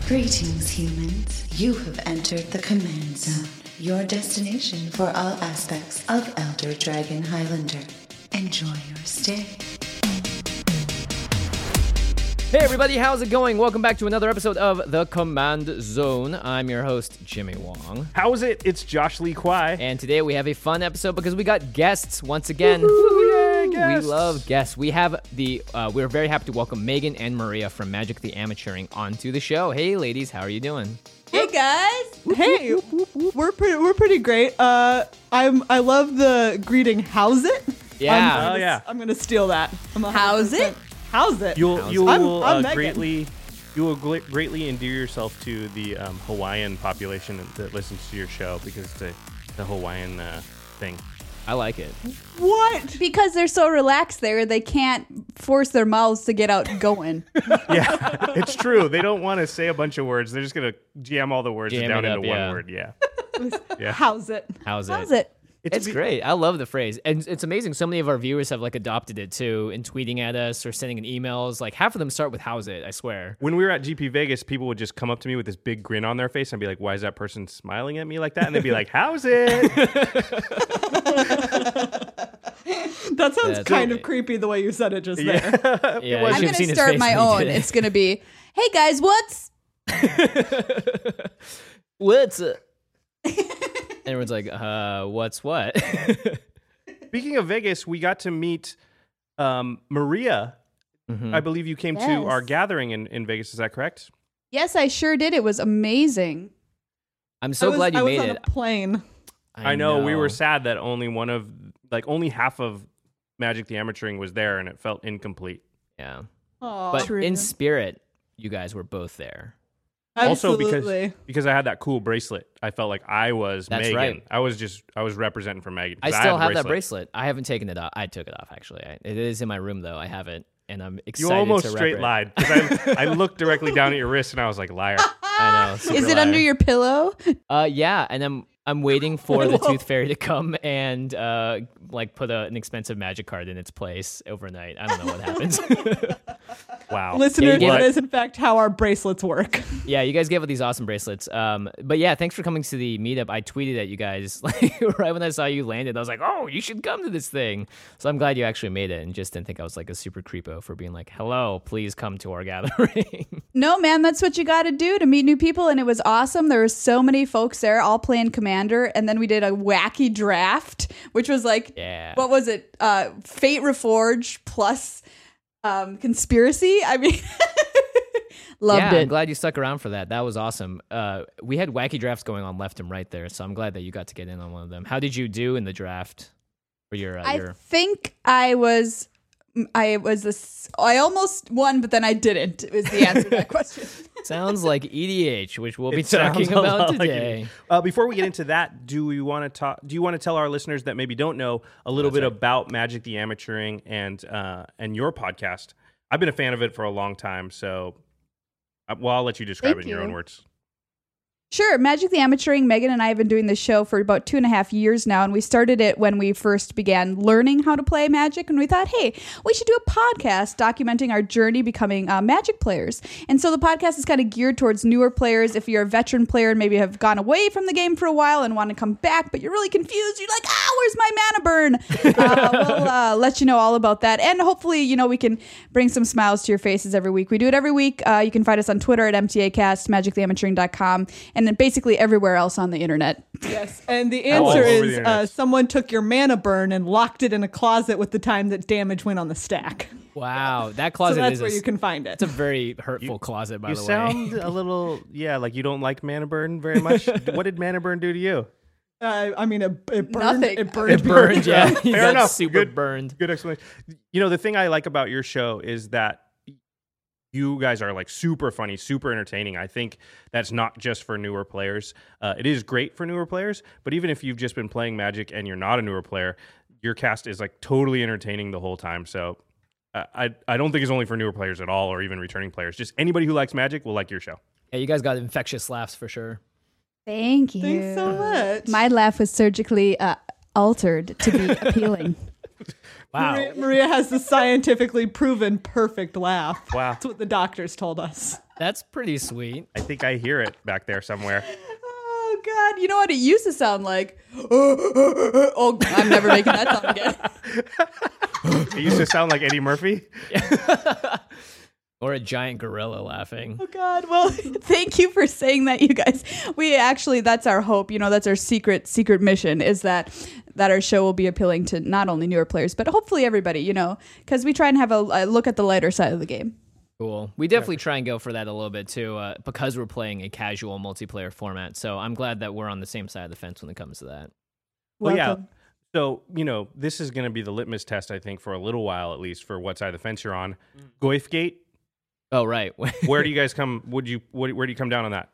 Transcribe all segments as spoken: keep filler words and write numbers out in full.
Greetings, humans. You have entered the Command Zone, your destination for all aspects of Elder Dragon Highlander. Enjoy your stay. Hey everybody, how's it going? Welcome back to another episode of The Command Zone. I'm your host, Jimmy Wong. How's it? It's Josh Lee Kwai. And today we have a fun episode because we got guests once again. Woo-hoo, yay, guests. We love guests. We have the, uh, we're very happy to welcome Megan and Maria from Magic the Amateuring onto the show. Hey ladies, how are you doing? Hey guys! Hey, we're pretty, we're pretty great. Uh, I'm I love the greeting. How's it? Yeah. I'm Oh, gonna, yeah. I'm gonna steal that. I'm a How's hundred percent. it? How's it? You'll How's you it? will I'm- I'm uh, Megan. greatly you will gl- greatly endear yourself to the um, Hawaiian population that listens to your show because it's the the Hawaiian uh, thing. I like it. What? Because they're so relaxed there, they can't force their mouths to get out going. Yeah, it's true. They don't want to say a bunch of words. They're just gonna jam all the words Jam down it into up, one yeah. word. Yeah. Yeah. How's it? How's it? How's it? It's great. I love the phrase. And it's amazing. So many of our viewers have like adopted it too in tweeting at us or sending in emails. Like half of them start with how's it, I swear. When we were at G P Vegas, people would just come up to me with this big grin on their face and be like, "Why is that person smiling at me like that?" And they'd be like, "How's it?" That sounds That's kind okay. of creepy the way you said it just there. Yeah, was- you I'm should've going seen to his start face my when he own. did it. It's going to be, hey guys, what's? What's up? Everyone's like, uh, what's what? Speaking of Vegas, we got to meet um, Maria. Mhm. I believe you came to Yes. our gathering in, in Vegas. Is that correct? Yes, I sure did. It was amazing. I'm I so was, glad you I was made on it. a plane. I know. We were sad that only one of, like, only half of Magic the Amateuring was there, and it felt incomplete. Yeah. Aw. But True. in spirit, you guys were both there. Also, because Absolutely. because I had that cool bracelet, I felt like I was That's Megan. right. I was just I was representing for Megan. I 'cause still had have the that bracelet. I haven't taken it off. I took it off, actually. I, it is in my room, though. I have it, and I'm You excited almost to rep straight it. lied because I, I looked directly down at your wrist and I was like, liar. I know. super Is it liar. under your pillow? Uh, yeah, and I'm I'm waiting for the Tooth Fairy to come and uh like put a, an expensive magic card in its place overnight. I don't know what happens. Wow. Listeners, Yeah, you that gave- is in fact how our bracelets work. Yeah, you guys gave us these awesome bracelets. Um, but yeah, thanks for coming to the meetup. I tweeted at you guys like right when I saw you landed. I was like, oh, you should come to this thing. So I'm glad you actually made it and just didn't think I was like a super creepo for being like, hello, please come to our gathering. No, man, that's what you got to do to meet new people. And it was awesome. There were so many folks there all playing Commander. And then we did a wacky draft, which was like, Yeah. what was it? Uh, Fate Reforged plus um, Conspiracy. I mean, loved yeah, I'm it. glad you stuck around for that. That was awesome. Uh, we had wacky drafts going on left and right there, so I'm glad that you got to get in on one of them. How did you do in the draft? For your, uh, I your... think I was, I was this, I almost won, but then I didn't, is the answer to that question. Sounds like E D H, which we'll be It sounds talking a about lot like today. it. Uh, before we get into that, do we want to talk? Do you want to tell our listeners that maybe don't know a little That's bit right. about Magic the Amateuring and uh, and your podcast? I've been a fan of it for a long time, so uh, well, I'll let you describe Thank it in your you. own words. Sure. Magic the Amateuring, Megan and I have been doing this show for about two and a half years now. And we started it when we first began learning how to play Magic. And we thought, hey, we should do a podcast documenting our journey becoming uh, Magic players. And so the podcast is kind of geared towards newer players. If you're a veteran player and maybe have gone away from the game for a while and want to come back, but you're really confused, you're like, ah, where's my mana burn? uh, we'll uh, let you know all about that. And hopefully, you know, we can bring some smiles to your faces every week. We do it every week. Uh, you can find us on Twitter at M T A cast, magic the amateuring dot com. And then basically everywhere else on the internet. Yes, and the All answer over the is internet. uh, someone took your mana burn and locked it in a closet with the time that damage went on the stack. Wow, that So closet that's is where a, you can find it. it's a very hurtful closet, by You the way. sound a little, yeah, like you don't like Mana Burn very much. What did Mana Burn do to you? Uh, I mean, it, it burned. Nothing. It burned. It burned, yeah. Fair He got enough. super Good. burned. Good explanation. You know, the thing I like about your show is that you guys are like super funny, super entertaining. I think that's not just for newer players. Uh, it is great for newer players, but even if you've just been playing Magic and you're not a newer player, your cast is like totally entertaining the whole time. So uh, I I don't think it's only for newer players at all, or even returning players. Just anybody who likes Magic will like your show. Yeah, you guys got infectious laughs for sure. Thank you. Thanks so much. My laugh was surgically uh, altered to be appealing. Wow. Maria, Maria has the scientifically proven perfect laugh. Wow. That's what the doctors told us. That's pretty sweet. I think I hear it back there somewhere. Oh God! You know what it used to sound like? Oh, I'm never making that sound again. It used to sound like Eddie Murphy. Or a giant gorilla laughing. Oh God! Well, thank you for saying that, you guys. We actually, that's our hope. You know, that's our secret, secret mission is that that our show will be appealing to not only newer players, but hopefully everybody. You know, because we try and have a, a look at the lighter side of the game. Cool. We definitely try and go for that a little bit too, uh, because we're playing a casual multiplayer format. So I'm glad that we're on the same side of the fence when it comes to that. Well, yeah. Welcome. So, you know, this is going to be the litmus test, I think, for a little while at least, for what side of the fence you're on. Goifgate. Oh, right. Where do you guys come? Would you? Where, where do you come down on that?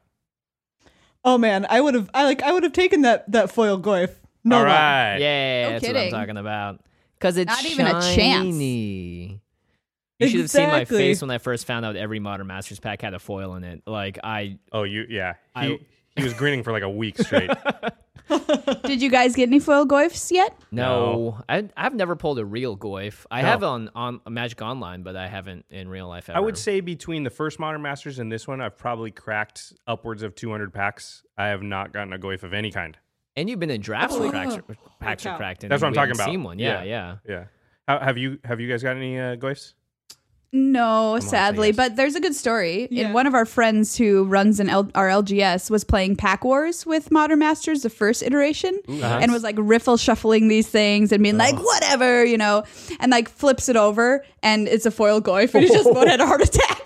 Oh man, I would have. I like. I would have taken that that foil goif. No All lie. right. Yeah, No that's kidding. what I'm talking about. Because it's Not even a chance. shiny. You should have seen my Exactly. face when I first found out every Modern Masters pack had a foil in it. Like, I... Oh, you. Yeah. He, I- he was grinning for like a week straight. Did you guys get any foil goifs yet? No, I, I've never pulled a real Goif. I No. have on, on Magic Online, but I haven't in real life ever. I would say between the first Modern Masters and this one, I've probably cracked upwards of two hundred packs. I have not gotten a Goif of any kind. And you've been in drafts where Oh, cracks, yeah. packs are Watch out. cracked. And That's what I'm we talking haven't about. Seen one. Yeah, Yeah. yeah. Yeah. How, have you Have you guys got any uh, Goifs? No, say sadly, yes. but there's a good story. Yeah. And one of our friends who runs an L- our L G S was playing Pack Wars with Modern Masters, the first iteration, nice. and was like riffle shuffling these things and being like, whatever, you know, and like flips it over and it's a foil goif and he just about had a heart attack.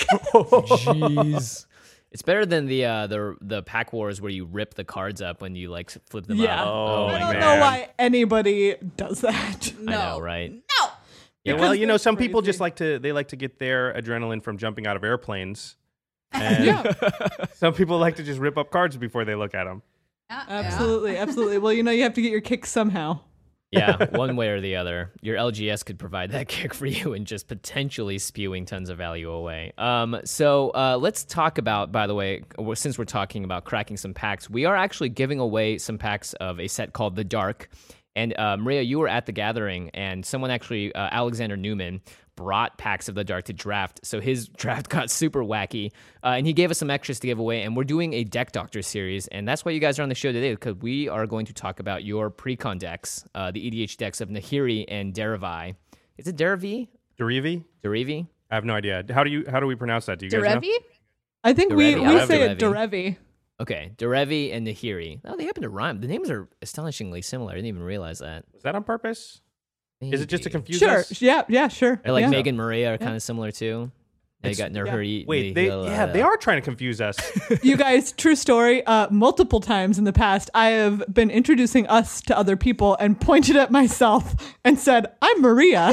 Jeez. It's better than the uh, the the pack wars where you rip the cards up when you like flip them Yeah. up. Oh, I my don't man. know why anybody does that. I know, right? No. Yeah, Because well, you know, they're some people crazy. just like to they like to get their adrenaline from jumping out of airplanes, and Yeah, some people like to just rip up cards before they look at them. absolutely, absolutely. Well, you know, you have to get your kick somehow. Yeah, one way or the other. Your L G S could provide that kick for you and just potentially spewing tons of value away. Um, so uh, let's talk about, by the way, since we're talking about cracking some packs, we are actually giving away some packs of a set called The Dark. And uh, Maria, you were at the gathering, and someone actually, uh, Alexander Newman, brought packs of The Dark to draft. So his draft got super wacky, uh, and he gave us some extras to give away. And we're doing a Deck Doctor series, and that's why you guys are on the show today, because we are going to talk about your pre-con decks, uh, the E D H decks of Nahiri and Derivi. Is it Derivi? Derevi? Derivi? I have no idea. How do you How do we pronounce that? Do you guys know? Derevi? I think we, Derevi. I we love say it Derevi. Derevi. Okay, Derevi and Nahiri. Oh, they happen to rhyme. The names are astonishingly similar. I didn't even realize that. Was that on purpose? Is it just to Maybe. confuse Sure. us? Yeah. Yeah. Sure. Or like yeah. Megan Maria are kind of similar too. They It's- got Nahiri. Wait, they yeah, they are trying to confuse us. You guys, true story. Uh, multiple times in the past, I have been introducing us to other people and pointed at myself and said, "I'm Maria."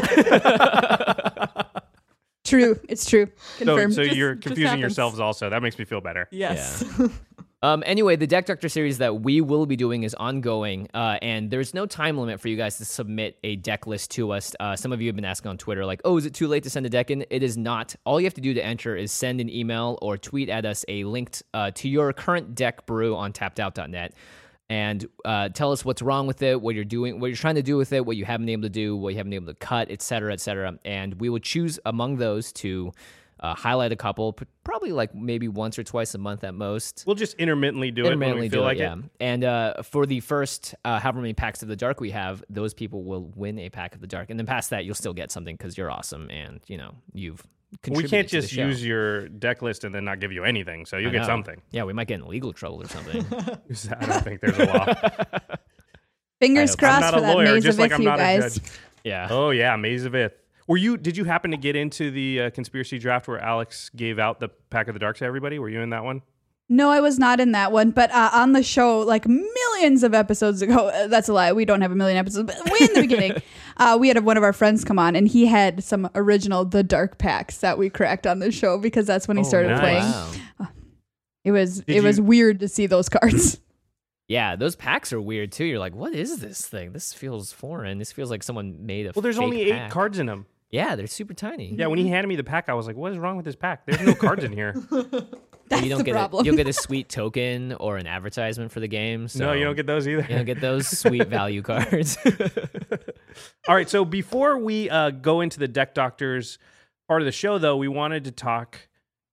True. It's true. so Confirmed. so Just- you're just confusing happens. yourselves also. That makes me feel better. Yes. Um, anyway, the Deck Doctor series that we will be doing is ongoing, uh, and there's no time limit for you guys to submit a deck list to us. Uh, some of you have been asking on Twitter, like, oh, is it too late to send a deck in? It is not. All you have to do to enter is send an email or tweet at us a link uh, to your current deck brew on tapped out dot net. And uh, tell us what's wrong with it, what you're doing, what you're trying to do with it, what you haven't been able to do, what you haven't been able to cut, et cetera, et cetera. And we will choose among those to uh, highlight a couple, p- probably like maybe once or twice a month at most. We'll just intermittently do it when Intermittently we feel do like it, yeah. it. And uh, for the first uh, however many packs of the Dark we have, those people will win a pack of the Dark. And then past that, you'll still get something because you're awesome and, you know, you've We contributed can't to the just show. use your deck list and then not give you anything. So I you'll get know. something. Yeah, we might get in legal trouble or something. I don't think there's a law. Fingers I hope- crossed I'm not for a that lawyer, maze just of like Ith, I'm you not a guys. judge. Yeah. Oh yeah, Maze of Ith. Were you? Did you happen to get into the uh, conspiracy draft where Alex gave out the pack of the dark to everybody? Were you in that one? No, I was not in that one, but uh, on the show, like millions of episodes ago, uh, that's a lie. We don't have a million episodes, but way in the beginning, uh, we had one of our friends come on, and he had some original The Dark packs that we cracked on the show because that's when he Oh, started nice. playing. Wow. It was Did it was you- weird to see those cards. Yeah, those packs are weird too. You're like, what is this thing? This feels foreign. This feels like someone made a Well, there's fake only eight pack. cards in them. Yeah, they're super tiny. Yeah, when he handed me the pack, I was like, "What is wrong with this pack? There's no cards in here." That's you don't the get problem. A, you'll get a sweet token or an advertisement for the game. So No, you don't get those either. you don't get those sweet value cards. All right, so before we uh, go into the Deck Doctors part of the show, though, we wanted to talk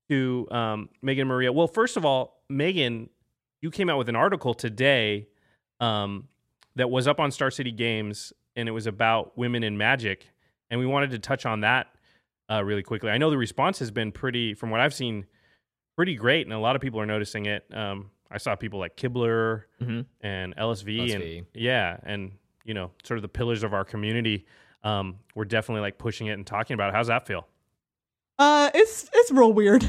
to um, Megan and Maria. Well, first of all, Megan, you came out with an article today um, that was up on Star City Games, and it was about women in Magic, and we wanted to touch on that uh, really quickly. I know the response has been pretty, from what I've seen, pretty great, and a lot of people are noticing it. Um, I saw people like Kibler Mm-hmm. and L S V, L S V. and yeah, and you know, sort of the pillars of our community. Um, we're definitely like pushing it and talking about it. How's that feel? Uh, it's it's real weird.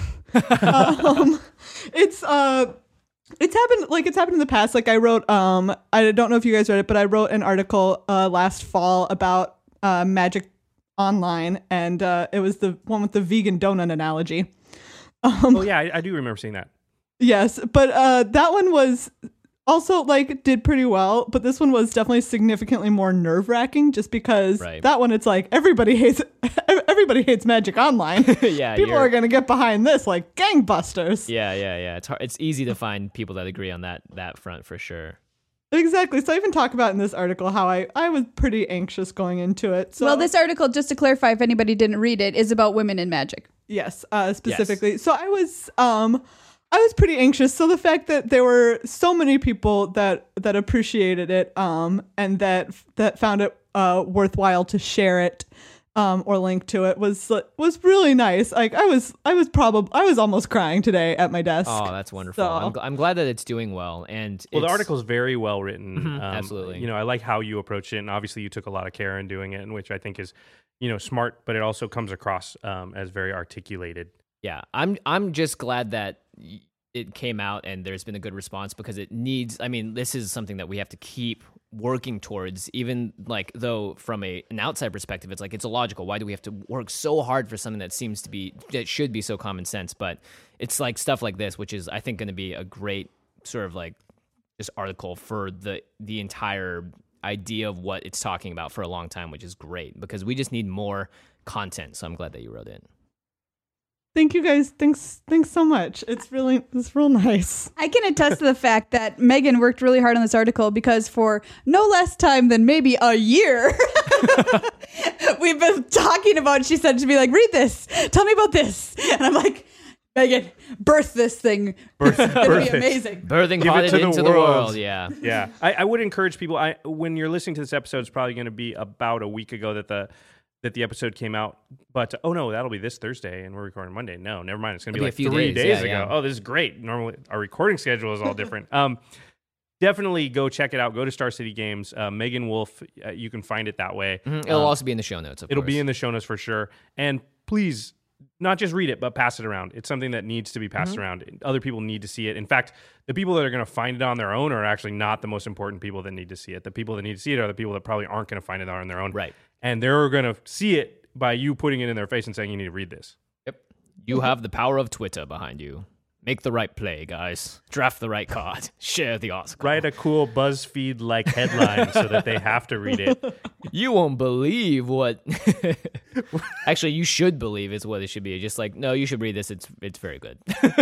um, it's uh, it's happened like it's happened in the past. Like I wrote, um, I don't know if you guys read it, but I wrote an article uh last fall about uh Magic Online, and uh, it was the one with the vegan donut analogy. Um, Oh yeah, I, I do remember seeing that. Yes, but uh, that one was also like did pretty well, but this one was definitely significantly more nerve wracking, just because Right. that one it's like everybody hates everybody hates Magic Online. Yeah, People you're- are gonna get behind this like gangbusters. Yeah, yeah, yeah. It's hard. It's easy to find people that agree on that that front for sure. Exactly. So I even talk about in this article how I I was pretty anxious going into it. So Well, this article, just to clarify, if anybody didn't read it, is about women in magic. Yes, uh, specifically. So I was, um, I was pretty anxious. So the fact that there were so many people that that appreciated it, um, and that that found it uh, worthwhile to share it, um, or link to it was was really nice. Like I was, I was probably, I was almost crying today at my desk. Oh, that's wonderful. So- I'm, gl- I'm glad that it's doing well. And Well, the it's- article is very well written. Um, absolutely. You know, I like how you approached it, and obviously you took a lot of care in doing it, and which I think is, you know, smart, but it also comes across um, as very articulated. Yeah, I'm I'm just glad that y- it came out and there's been a good response, because it needs, I mean, this is something that we have to keep working towards, even like though from a an outside perspective, it's like it's illogical. Why do we have to work so hard for something that seems to be, that should be so common sense? But it's like stuff like this, which is I think going to be a great sort of like just article for the the entire idea of what it's talking about for a long time, which is great because we just need more content. So I'm glad that you wrote it. Thank you guys. Thanks, thanks so much. It's really, it's real nice. I can attest to the fact that Megan worked really hard on this article because for no less time than maybe a year, we've been talking about, she said to me, like, read this, tell me about this. And I'm like, Megan, birth this thing. Birth- It's going birth to be it. amazing. Birthing Give it potted to the into the world. world. Yeah. Yeah, I, I would encourage people. I when you're listening to this episode, it's probably going to be about a week ago that the that the episode came out. But oh no, that'll be this Thursday, and we're recording Monday. No, never mind. It's going to be It'll be like a few three days, days, yeah, ago. yeah. Oh, this is great. Normally, our recording schedule is all different. Um, definitely go check it out. Go to Star City Games. Uh, Megan Wolf. Uh, you can find it that way. Mhm. It'll Um, also be in the show notes. Of It'll course. be in the show notes for sure. And please, not just read it, but pass it around. It's something that needs to be passed Mm-hmm. around. Other people need to see it. In fact, the people that are going to find it on their own are actually not the most important people that need to see it. The people that need to see it are the people that probably aren't going to find it on their own. Right. And they're going to see it by you putting it in their face and saying, you need to read this. Yep. You have the power of Twitter behind you. Make the right play, guys. Draft the right card. Share the article. Write a cool BuzzFeed-like headline so that they have to read it. You won't believe what. Actually, you should believe is what it should be. Just like, no, you should read this. It's it's very good.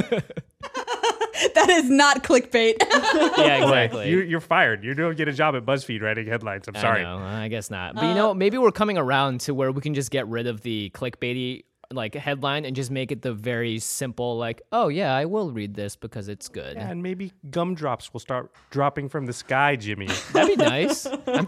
That is not clickbait. Yeah, exactly. You, you're fired. You don't get a job at BuzzFeed writing headlines. I'm I sorry. know, I guess not. But you know, maybe we're coming around to where we can just get rid of the clickbaity like headline and just make it the very simple, like, oh yeah, I will read this because it's good. Yeah, and maybe gumdrops will start dropping from the sky, Jimmy. That'd be nice. I'm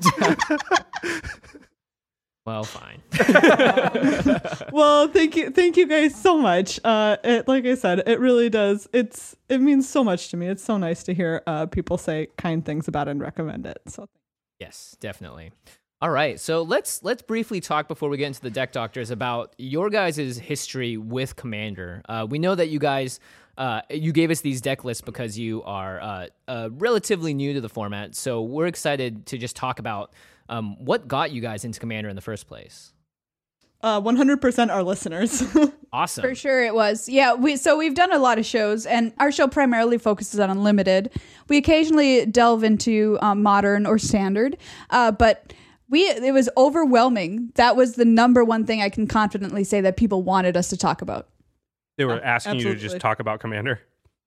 well, fine. Well, thank you, thank you guys so much. Uh, it, like I said, it really does. It's it means so much to me. It's so nice to hear uh, people say kind things about it and recommend it. So. Yes, definitely. All right, so let's let's briefly talk before we get into the deck doctors about your guys' history with Commander. Uh, we know that you guys uh, you gave us these deck lists because you are uh, uh, relatively new to the format. So we're excited to just talk about um, what got you guys into Commander in the first place. Uh, one hundred percent our listeners. Awesome. For sure it was. Yeah, we so we've done a lot of shows, and our show primarily focuses on Unlimited. We occasionally delve into um, Modern or Standard, uh, but we it was overwhelming. That was the number one thing I can confidently say that people wanted us to talk about. They were asking you to absolutely. just talk about Commander.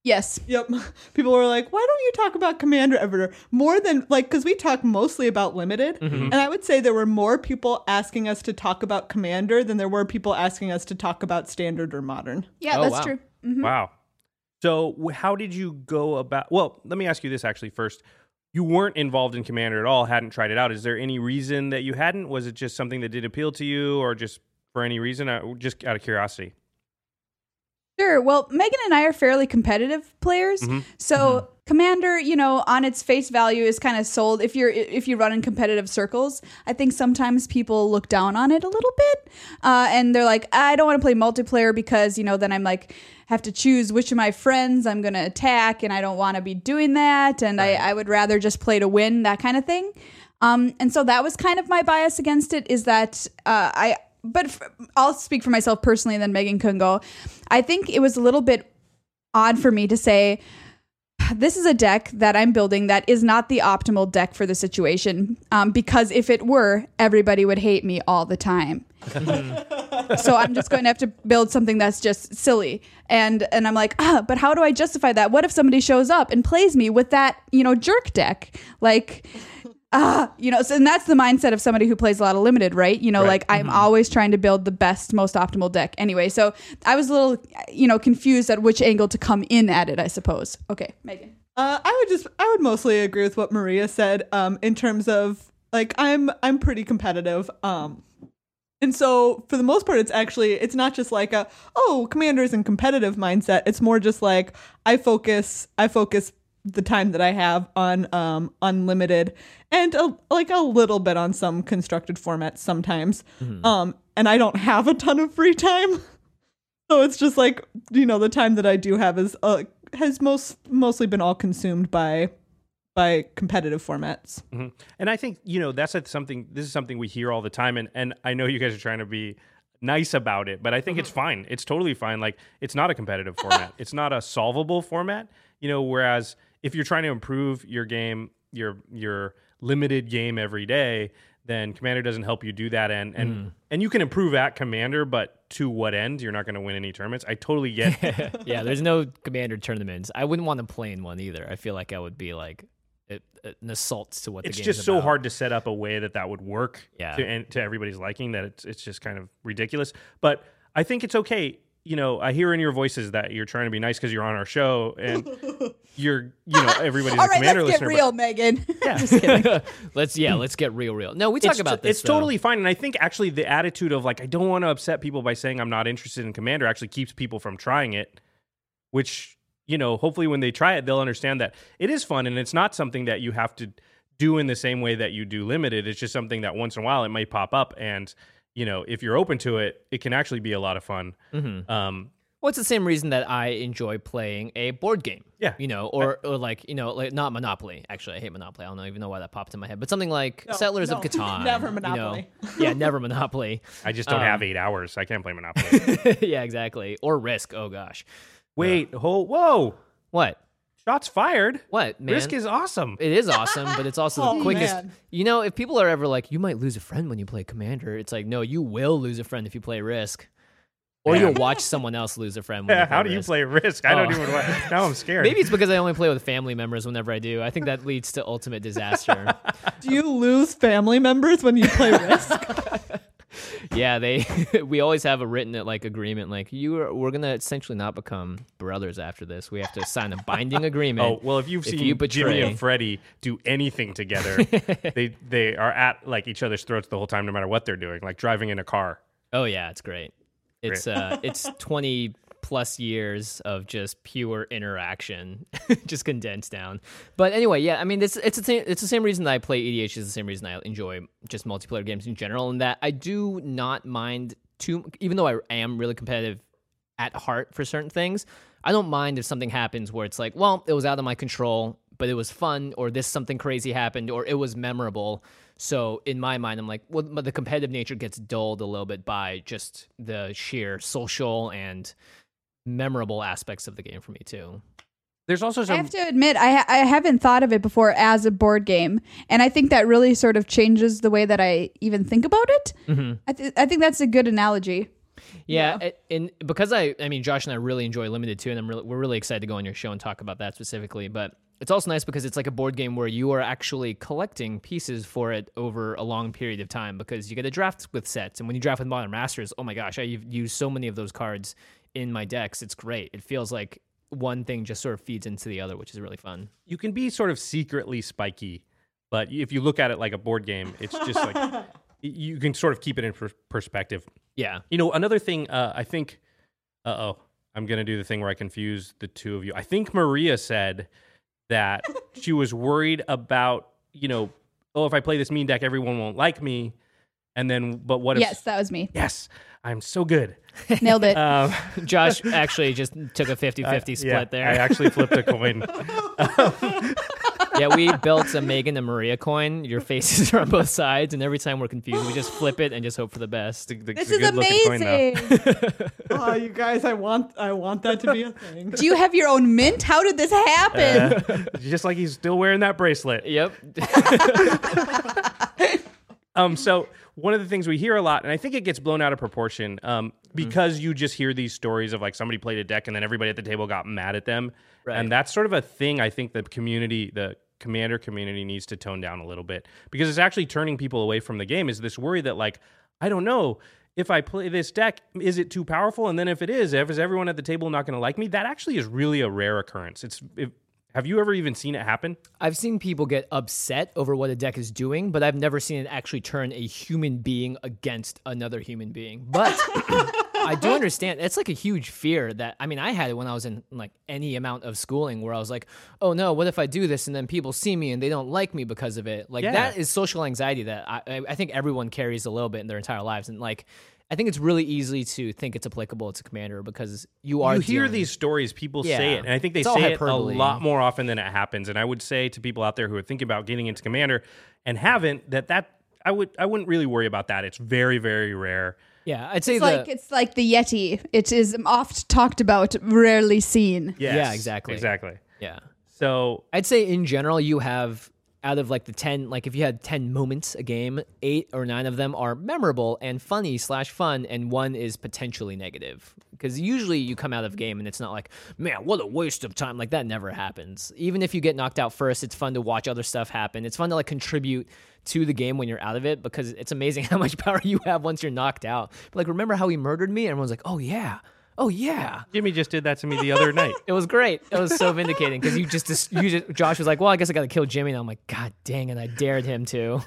Yes. Yep. People were like, why don't you talk about Commander ever more than like, because we talk mostly about Limited. Mm-hmm. And I would say there were more people asking us to talk about Commander than there were people asking us to talk about Standard or Modern. Yeah, Oh, that's wow. true. Mhm. Wow. So wh- how did you go about? Well, let me ask you this actually first. You weren't involved in Commander at all, hadn't tried it out. Is there any reason that you hadn't? Was it just something that did appeal to you, or just for any reason? Uh, just out of curiosity. Sure. Well, Megan and I are fairly competitive players. Mhm. So Mm-hmm. Commander, you know, on its face value is kind of sold if you're if you run in competitive circles. I think sometimes people look down on it a little bit. Uh, and they're like, I don't want to play multiplayer because, you know, then I'm like have to choose which of my friends I'm going to attack, and I don't want to be doing that, and I, I would rather just play to win, that kind of thing. Um, and so that was kind of my bias against it, is that uh, I But f- I'll speak for myself personally, and then Megan can go. I think it was a little bit odd for me to say, this is a deck that I'm building that is not the optimal deck for the situation. Um, because if it were, everybody would hate me all the time. So I'm just going to have to build something that's just silly. And and I'm like, ah, but how do I justify that? What if somebody shows up and plays me with that, you know, jerk deck? Like... Ah, you know, so, and that's the mindset of somebody who plays a lot of Limited, right? You know, Right. like I'm always trying to build the best, most optimal deck. Anyway, so I was a little, you know, confused at which angle to come in at it, I suppose. Okay, Megan. Uh, I would just, I would mostly agree with what Maria said. Um, in terms of like, I'm, I'm pretty competitive. Um, and so for the most part, it's actually, it's not just like a, oh, Commander's in competitive mindset. It's more just like I focus, I focus the time that I have on um Unlimited and a, like a little bit on some constructed formats sometimes. Mm-hmm. Um, and I don't have a ton of free time. So it's just like, you know, the time that I do have is uh, has most mostly been all consumed by by competitive formats. Mhm. And I think, you know, that's a- something, this is something we hear all the time. And, and I know you guys are trying to be nice about it, but I think it's fine. It's totally fine. Like, it's not a competitive format. It's not a solvable format, you know, whereas if you're trying to improve your game, your your limited game every day, then Commander doesn't help you do that. And and, Mm. and you can improve at Commander, but to what end? You're not going to win any tournaments. I totally get Yeah, there's no Commander tournaments. I wouldn't want to play in one either. I feel like I would be like it, an assault to what it's the game's just so about. hard to set up a way that that would work Yeah. to, and to everybody's liking that it's it's just kind of ridiculous. But I think it's okay. You know, I hear in your voices that you're trying to be nice because you're on our show and you're, you know, everybody's All a right, Commander let's get listener. real, Megan. But, yeah. Just kidding. let's yeah, let's get real, real. No, we talk it's, about this. It's though. totally fine. And I think actually the attitude of like, I don't want to upset people by saying I'm not interested in Commander actually keeps people from trying it, which, you know, hopefully when they try it, they'll understand that it is fun and it's not something that you have to do in the same way that you do Limited. It's just something that once in a while it might pop up. And, you know, if you're open to it, it can actually be a lot of fun. Mm-hmm. Um, Well, it's the same reason that I enjoy playing a board game. Yeah. You know, or, or like, you know, like not Monopoly. Actually, I hate Monopoly. I don't even know why that popped in my head. But something like No, Settlers no, of Catan. never you know. Monopoly. Yeah, never Monopoly. I just don't Um, have eight hours. I can't play Monopoly. Yeah, exactly. Or Risk. Oh, gosh. Wait, hold, whoa. What? Shots fired. What, man? Risk is awesome. It is awesome, but it's also Oh, the quickest. man. You know, if people are ever like, you might lose a friend when you play Commander, it's like, no, you will lose a friend if you play Risk. Or Yeah. you'll watch someone else lose a friend when Yeah, they play how do you Risk. play Risk? I don't Oh. even want. Now I'm scared. Maybe it's because I only play with family members whenever I do. I think that leads to ultimate disaster. Do you lose family members when you play Risk? Yeah, they. We always have a written like agreement, like you are. We're gonna essentially not become brothers after this. We have to sign a binding agreement. Oh well, if you've If seen you Jimmy betray- and Freddie do anything together, they they are at like each other's throats the whole time, no matter what they're doing, like driving in a car. Oh yeah, it's great. It's uh, it's twenty plus years of just pure interaction, just condensed down. But anyway, yeah, I mean, it's it's the same, it's the same reason that I play E D H is the same reason I enjoy just multiplayer games in general, and that I do not mind too, even though I am really competitive at heart for certain things. I don't mind if something happens where it's like, well, it was out of my control, but it was fun, or this something crazy happened, or it was memorable. So in my mind, I'm like, well, but the competitive nature gets dulled a little bit by just the sheer social and memorable aspects of the game for me too. There's also I some. have to admit, I ha- I haven't thought of it before as a board game, and I think that really sort of changes the way that I even think about it. Mm-hmm. I, th- I think that's a good analogy. Yeah, yeah. And because I, I mean, Josh and I really enjoy Limited too, and I'm really, we're really excited to go on your show and talk about that specifically. But it's also nice because it's like a board game where you are actually collecting pieces for it over a long period of time, because you get a draft with sets, and when you draft with Modern Masters, oh my gosh, I've used so many of those cards in my decks. It's great. It feels like one thing just sort of feeds into the other, which is really fun. You can be sort of secretly spiky, but if you look at it like a board game, it's just like you can sort of keep it in per- perspective. Yeah. You know, another thing, uh, I think, uh-oh, I'm going to do the thing where I confuse the two of you. I think Maria said that she was worried about, you know, oh, if I play this mean deck, everyone won't like me. And then, but what if... Yes, that was me. Yes, I'm so good. Nailed it. Um, Josh actually just took a fifty-fifty I, split yeah, there. I actually flipped a coin. Yeah, we built a Megan and Maria coin. Your faces are on both sides, and every time we're confused, we just flip it and just hope for the best. The, the, This the is amazing. coin, Oh, you guys, I want I want that to be a thing. Do you have your own mint? How did this happen? uh, just like he's still wearing that bracelet. Yep. Um, so one of the things we hear a lot, and I think it gets blown out of proportion, um, because mm. you just hear these stories of like somebody played a deck and then everybody at the table got mad at them. Right. And that's sort of a thing I think the community, the Commander community needs to tone down a little bit, because it's actually turning people away from the game, is this worry that like, I don't know, if I play this deck, is it too powerful? And then if it is, if is everyone at the table not going to like me? That actually is really a rare occurrence. It's if, Have you ever even seen it happen? I've seen people get upset over what a deck is doing, but I've never seen it actually turn a human being against another human being. But I do understand. It's like a huge fear that, I mean, I had it when I was in like any amount of schooling where I was like, oh no, what if I do this and then people see me and they don't like me because of it? Like Yeah. that is social anxiety that I, I think everyone carries a little bit in their entire lives. And like, I think it's really easy to think it's applicable to Commander because you are You hear dealing- these stories, people Yeah. say it, and I think they It's all say hyperbole. it a lot more often than it happens. And I would say to people out there who are thinking about getting into Commander and haven't, that that I would I wouldn't really worry about that. It's very, very rare. Yeah, I'd say It's the, like it's like the Yeti. It is oft talked about, rarely seen. Yes, Yeah, exactly. Exactly. yeah. So I'd say in general, you have out of like the ten, like if you had ten moments a game, eight or nine of them are memorable and funny slash fun, and one is potentially negative. Because usually you come out of game and it's not like, man, what a waste of time. Like that never happens. Even if you get knocked out first, it's fun to watch other stuff happen. It's fun to like contribute to the game when you're out of it, because it's amazing how much power you have once you're knocked out. But like, remember how he murdered me? And everyone's like, oh yeah. Oh yeah, Jimmy just did that to me the other night. it was great. It was so vindicating because you just, you just, Josh was like, "Well, I guess I got to kill Jimmy," and I'm like, "God dang it, I dared him to."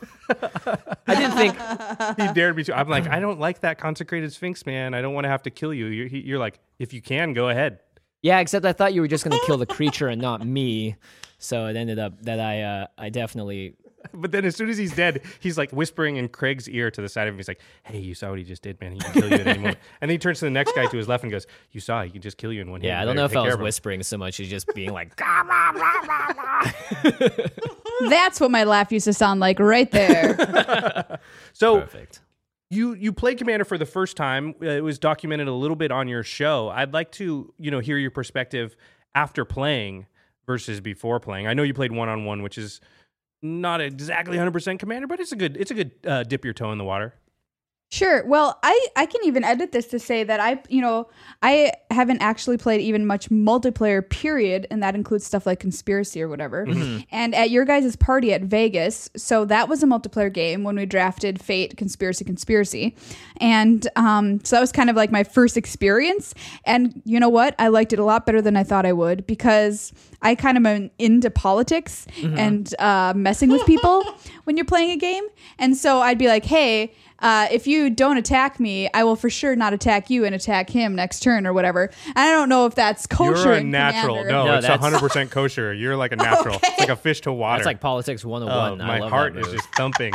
I didn't think He dared me to. I'm like, I don't like that consecrated Sphinx, man. I don't want to have to kill you. You're, he- you're like, if you can, go ahead. Yeah, except I thought you were just going to kill the creature and not me. So it ended up that I, uh, I definitely. But then as soon as he's dead, he's like whispering in Craig's ear to the side of him. He's like, hey, you saw what he just did, man. He can kill you at any moment. And then he turns to the next guy to his left and goes, you saw, he can just kill you in one hit. Yeah, I You don't better know if take I was care of him." whispering so much as just being like, "Gah, blah, blah, blah, blah." That's what my laugh used to sound like right there. So Perfect. you you played Commander for the first time. Uh, It was documented a little bit on your show. I'd like to, you know, hear your perspective after playing versus before playing. I know you played one on one, which is not exactly one hundred percent Commander, but it's a good it's a good uh, dip your toe in the water. Sure. Well, I, I can even edit this to say that I, you know, I haven't actually played even much multiplayer, period. And that includes stuff like Conspiracy or whatever. Mm-hmm. And at your guys' party at Vegas, so that was a multiplayer game when we drafted Fate, Conspiracy, Conspiracy. And um, so that was kind of like my first experience. And you know what? I liked it a lot better than I thought I would, because I kind of am into politics and uh, messing with people when you're playing a game. And so I'd be like, hey, Uh, if you don't attack me, I will for sure not attack you and attack him next turn or whatever. And I don't know if that's kosher. You're a in natural. Commander. No, No, it's that's- one hundred percent kosher. You're like a natural. Okay. It's like a fish to water. That's like politics one oh Oh, one. I my love heart that is move. just thumping.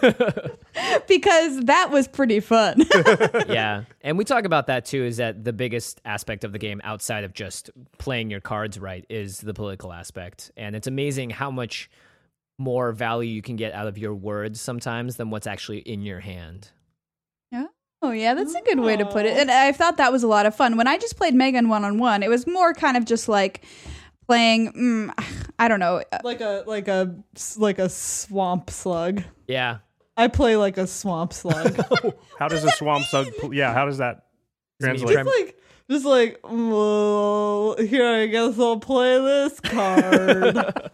because that was pretty fun. Yeah, and we talk about that too, is that the biggest aspect of the game outside of just playing your cards right is the political aspect. And it's amazing how much more value you can get out of your words sometimes than what's actually in your hand. Oh, yeah, that's a good way to put it. And I thought that was a lot of fun. When I just played Megan one-on-one, it was more kind of just like playing, mm, I don't know. Like a like a like a swamp slug. Yeah. I play like a swamp slug. How does a swamp slug? pl- Yeah, how does that? Translate. Just like, just like, well, here, I guess I'll play this card.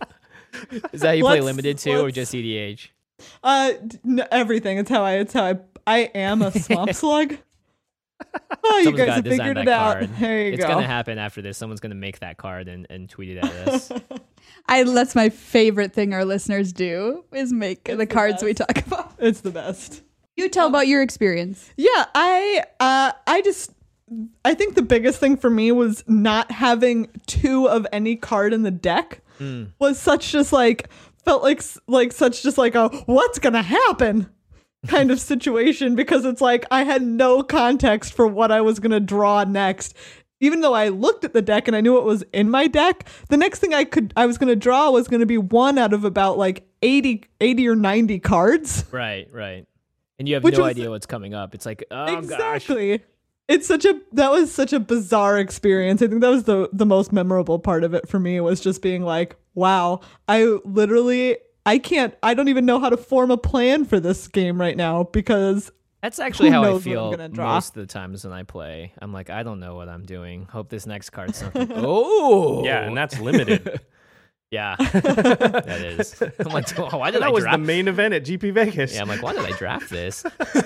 Is that how you play Let's- limited too, or let's- just E D H? uh, n- everything. It's how I. It's how I. I am a swamp slug. Oh, you Someone's guys gotta have design figured that it out. card. There you It's go. gonna happen after this. Someone's gonna make that card and, and tweet it at us. I that's my favorite thing our listeners do is make the, the cards best. we talk about. It's the best. You tell about your experience. Yeah, I uh I just I think the biggest thing for me was not having two of any card in the deck Mm. was such just like felt like s- like such just like a what's going to happen kind of situation because it's like I had no context for what I was going to draw next. Even though I looked at the deck and I knew what was in my deck, the next thing I could I was going to draw was going to be one out of about like eighty, eighty or ninety cards. Right, right. And you have Which no was- idea what's coming up. It's like, oh gosh. Exactly. It's such a that was such a bizarre experience. I think that was the the most memorable part of it for me was just being like, wow, I literally I can't I don't even know how to form a plan for this game right now because That's actually Who how I knows what I'm feel gonna draw? most of the times when I play. I'm like, I don't know what I'm doing. Hope this next card's something. Oh, Yeah, and that's limited. yeah, that is. I'm like, oh, why did I that was draft? the main event at G P Vegas. Yeah, I'm like, why did I draft this?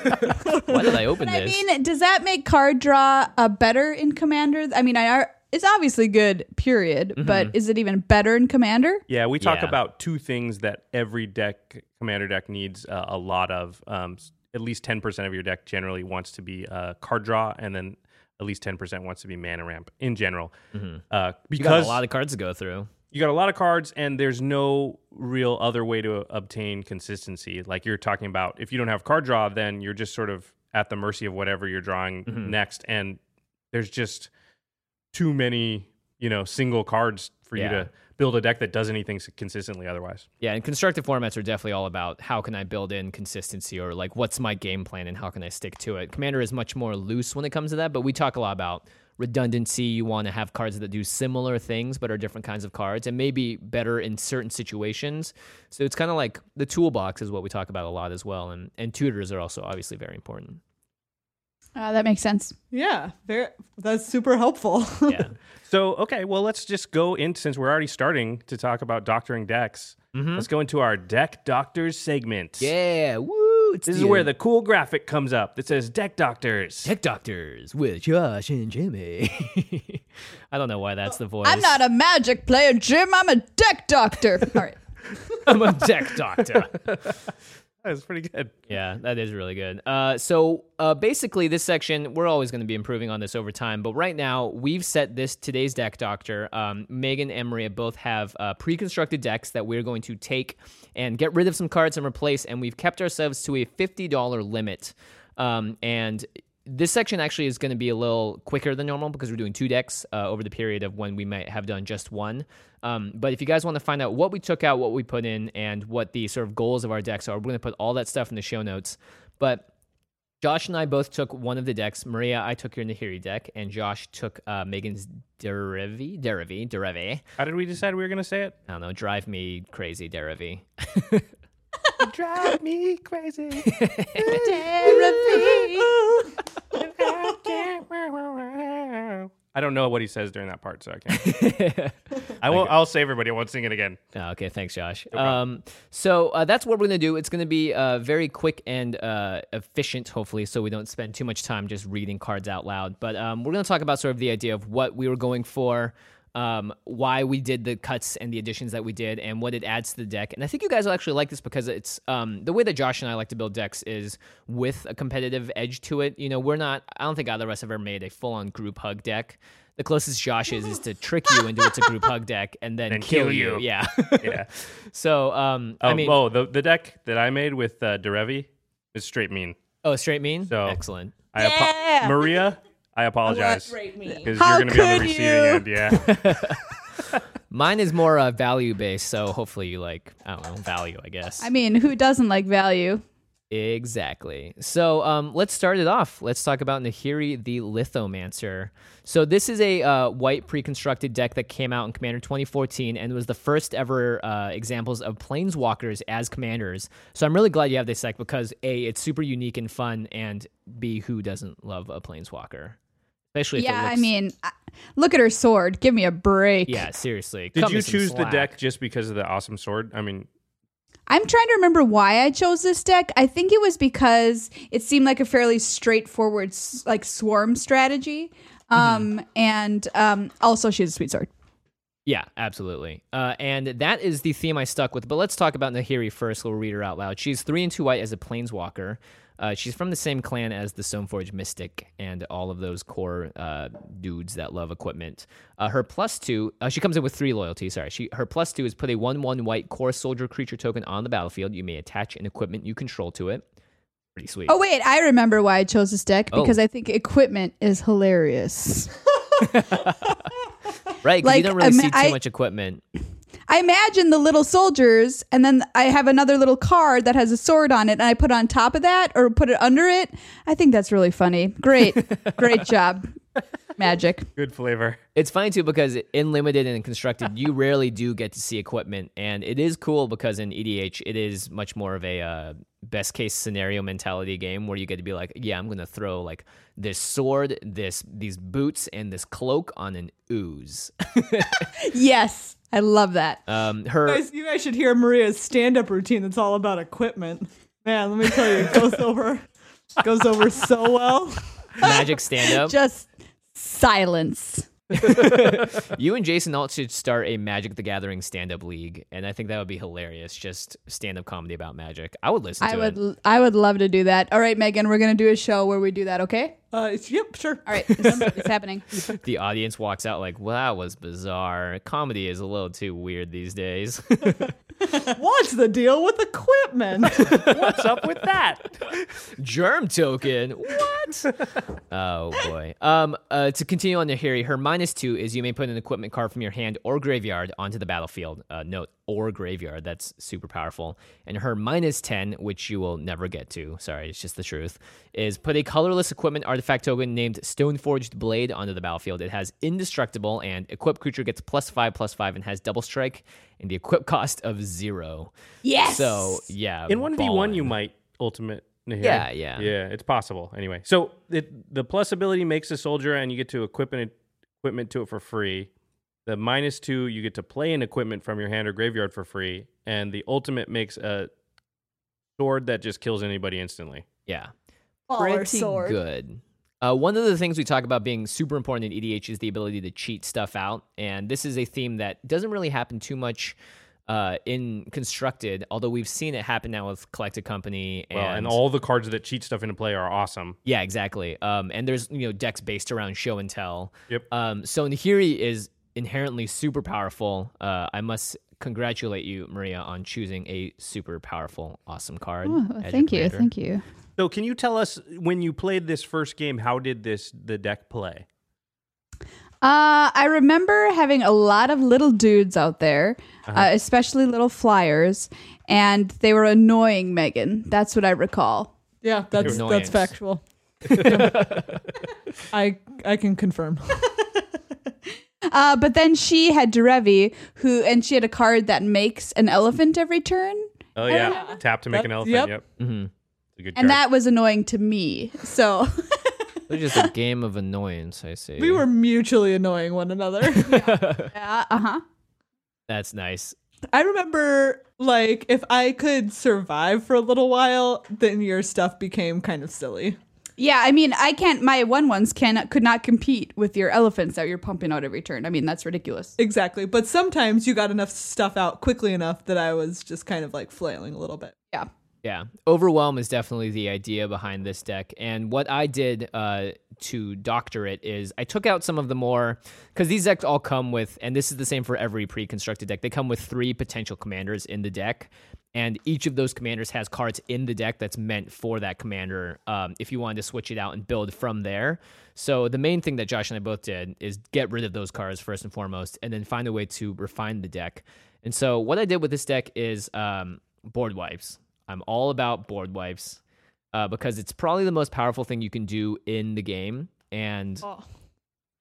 Why did I open But I this? mean, does that make card draw uh, better in Commander? I mean, I are, it's obviously good, period. But is it even better in Commander? Yeah, we talk Yeah. about two things that every deck, commander deck, needs uh, a lot of. Um, s- at least ten percent of your deck generally wants to be uh, card draw, and then at least ten percent wants to be mana ramp in general. Uh, you got because a lot of cards to go through. you got a lot of cards, and there's no real other way to obtain consistency. Like you're talking about, if you don't have card draw, then you're just sort of at the mercy of whatever you're drawing next, and there's just too many, you know, single cards for you Yeah. to build a deck that does anything s- consistently otherwise. Yeah, and constructive formats are definitely all about how can I build in consistency or like what's my game plan and how can I stick to it. Commander is much more loose when it comes to that, but we talk a lot about redundancy. You want to have cards that do similar things but are different kinds of cards and maybe better in certain situations. So it's kind of like the toolbox is what we talk about a lot as well, and and tutors are also obviously very important. Uh, that makes sense. yeah, very, that's super helpful. Yeah. So, okay, well, let's just go in, since we're already starting to talk about doctoring decks. Let's go into our Deck Doctors segment. Yeah, woo! It's This is the, where the cool graphic comes up that says Deck Doctors. Tech Doctors with Josh and Jimmy. I don't know why that's the voice. I'm not a magic player, Jim. I'm a deck doctor. All right. I'm a deck doctor. That was pretty good. Yeah, that is really good. Uh, so uh, basically, this section, we're always going to be improving on this over time. But right now, we've set this today's deck doctor. Um, Megan and Maria both have uh, pre-constructed decks that we're going to take and get rid of some cards and replace. And we've kept ourselves to a fifty dollars limit. Um, and this section actually is going to be a little quicker than normal because we're doing two decks uh, over the period of when we might have done just one. Um, but if you guys want to find out what we took out, what we put in, and what the sort of goals of our decks are, we're going to put all that stuff in the show notes. But Josh and I both took one of the decks. Maria, I took your Nahiri deck, and Josh took uh, Megan's Derevi, Derevi, Derevi. How did we decide we were going to say it? I don't know, drive me crazy, Derevi. Drive me crazy. I don't know what he says during that part, so I can't. I won't. I'll save everybody. I won't sing it again. Oh, okay, thanks, Josh. Um, so uh, that's what we're going to do. It's going to be uh, very quick and uh, efficient, hopefully, so we don't spend too much time just reading cards out loud. But um, we're going to talk about sort of the idea of what we were going for, um, why we did the cuts and the additions that we did, and what it adds to the deck. And I think you guys will actually like this because it's um, the way that Josh and I like to build decks is with a competitive edge to it. You know, we're not, I don't think either of us have ever made a full-on group hug deck. The closest Josh is is to trick you into it's a group hug deck and then And kill, kill you. you. Yeah. Yeah. So, um, Oh, I mean, oh the, the deck that I made with uh, Derevi is straight mean. oh, straight mean? So- Excellent. I apo- Maria, I apologize. Because How you're going to be on the could receiving you? end. Yeah. Mine is more uh, value based, so hopefully you like, I don't know, value, I guess. I mean, who doesn't like value? Exactly. So um, let's start it off. Let's talk about Nahiri the Lithomancer. So this is a uh, white pre-constructed deck that came out in Commander twenty fourteen and was the first ever uh, examples of Planeswalkers as commanders. So I'm really glad you have this deck because A, it's super unique and fun, and B, who doesn't love a Planeswalker? especially if Yeah, it looks, I mean, I- look at her sword. Give me a break. yeah, seriously. Did cut you me some choose the slack. deck just because of the awesome sword? I mean, I'm trying to remember why I chose this deck. I think it was because it seemed like a fairly straightforward, s- like swarm strategy, um, Mm-hmm. and um, also she has a sweet sword. Yeah, absolutely. Uh, and that is the theme I stuck with. But let's talk about Nahiri first. We'll read her out loud. She's three and two white as a planeswalker. Uh, she's from the same clan as the Stoneforge Mystic and all of those core uh, dudes that love equipment. Uh, her plus two, uh, she comes in with three loyalty. Sorry, she her plus two is put a one one white core soldier creature token on the battlefield. You may attach an equipment you control to it. Pretty sweet. Oh wait, I remember why I chose this deck Oh. because I think equipment is hilarious. Right, because like, you don't really um, see too I- much equipment. I imagine the little soldiers, and then I have another little card that has a sword on it, and I put it on top of that or put it under it. I think that's really funny. Great, great job, Magic. good flavor. It's funny too because in limited and in constructed, you rarely do get to see equipment, and it is cool because in E D H it is much more of a uh, best case scenario mentality game where you get to be like, yeah, I'm gonna throw like this sword, this these boots, and this cloak on an ooze. Yes, I love that. um, her Guys, you guys should hear Maria's stand-up routine. That's all about equipment. Man, let me tell you, it goes over, goes over so well. magic stand up. Just silence. You and Jason all should start a Magic the Gathering stand up league, and I think that would be hilarious. Just stand up comedy about Magic. I would listen to I would, it. l- I would love to do that. All right, Megan, we're gonna do a show where we do that. Okay. Uh, it's, yep, sure. All right, it's, it's happening. The audience walks out like, well, that was bizarre. Comedy is a little too weird these days. What's the deal with equipment? What's up with that? Germ token. What? Oh boy. Um. Uh. To continue on to Harry, her minus two is you may put an equipment card from your hand or graveyard onto the battlefield. Uh. Note or graveyard. That's super powerful. And her minus ten, which you will never get to. Sorry, it's just the truth. Is put a colorless equipment artifact token named Stoneforged Blade onto the battlefield. It has indestructible and equipped creature gets plus five plus five and has double strike and the equip cost of zero. Yes. So yeah. In one v one, ballin'. you might ultimate. Nahiri. Yeah, yeah. yeah. It's possible. Anyway, so it, the plus ability makes a soldier, and you get to equip an equipment to it for free. The minus two, you get to play an equipment from your hand or graveyard for free, and the ultimate makes a sword that just kills anybody instantly. Yeah. Baller Pretty sword. good. Uh, one of the things we talk about being super important in E D H is the ability to cheat stuff out, and this is a theme that doesn't really happen too much uh, in Constructed, although we've seen it happen now with Collected Company. And, Well, and all the cards that cheat stuff into play are awesome. yeah, exactly. Um, and there's you know decks based around show and tell. Yep. Um, so Nahiri is inherently super powerful. Uh, I must congratulate you, Maria, on choosing a super powerful, awesome card. Oh, as your thank you, commander. thank you. So, can you tell us when you played this first game, how did this the deck play? Uh, I remember having a lot of little dudes out there, uh Uh-huh. especially little flyers, and they were annoying Megan. That's what I recall. Yeah, that's Annoyance. that's factual. I I can confirm. Uh, but then she had Derevi, who, and she had a card that makes an elephant every turn, Oh yeah, tap to make That- an elephant. yep. Yep, Mm-hmm. it's a good and card. that was annoying to me. So, It's just a game of annoyance, I see. We were mutually annoying one another. yeah, uh huh. That's nice. I remember, like, if I could survive for a little while, then your stuff became kind of silly. Yeah, I mean, I can't. My one ones can could not compete with your elephants that you're pumping out every turn. I mean, that's ridiculous. Exactly. But sometimes you got enough stuff out quickly enough that I was just kind of like flailing a little bit. Yeah. Yeah, overwhelm is definitely the idea behind this deck. And what I did uh, to doctor it is I took out some of the more, because these decks all come with, and this is the same for every pre-constructed deck, they come with three potential commanders in the deck. And each of those commanders has cards in the deck that's meant for that commander um, if you wanted to switch it out and build from there. So the main thing that Josh and I both did is get rid of those cards first and foremost, and then find a way to refine the deck. And so what I did with this deck is um, board wipes. I'm all about board wipes uh, because it's probably the most powerful thing you can do in the game. And Oh.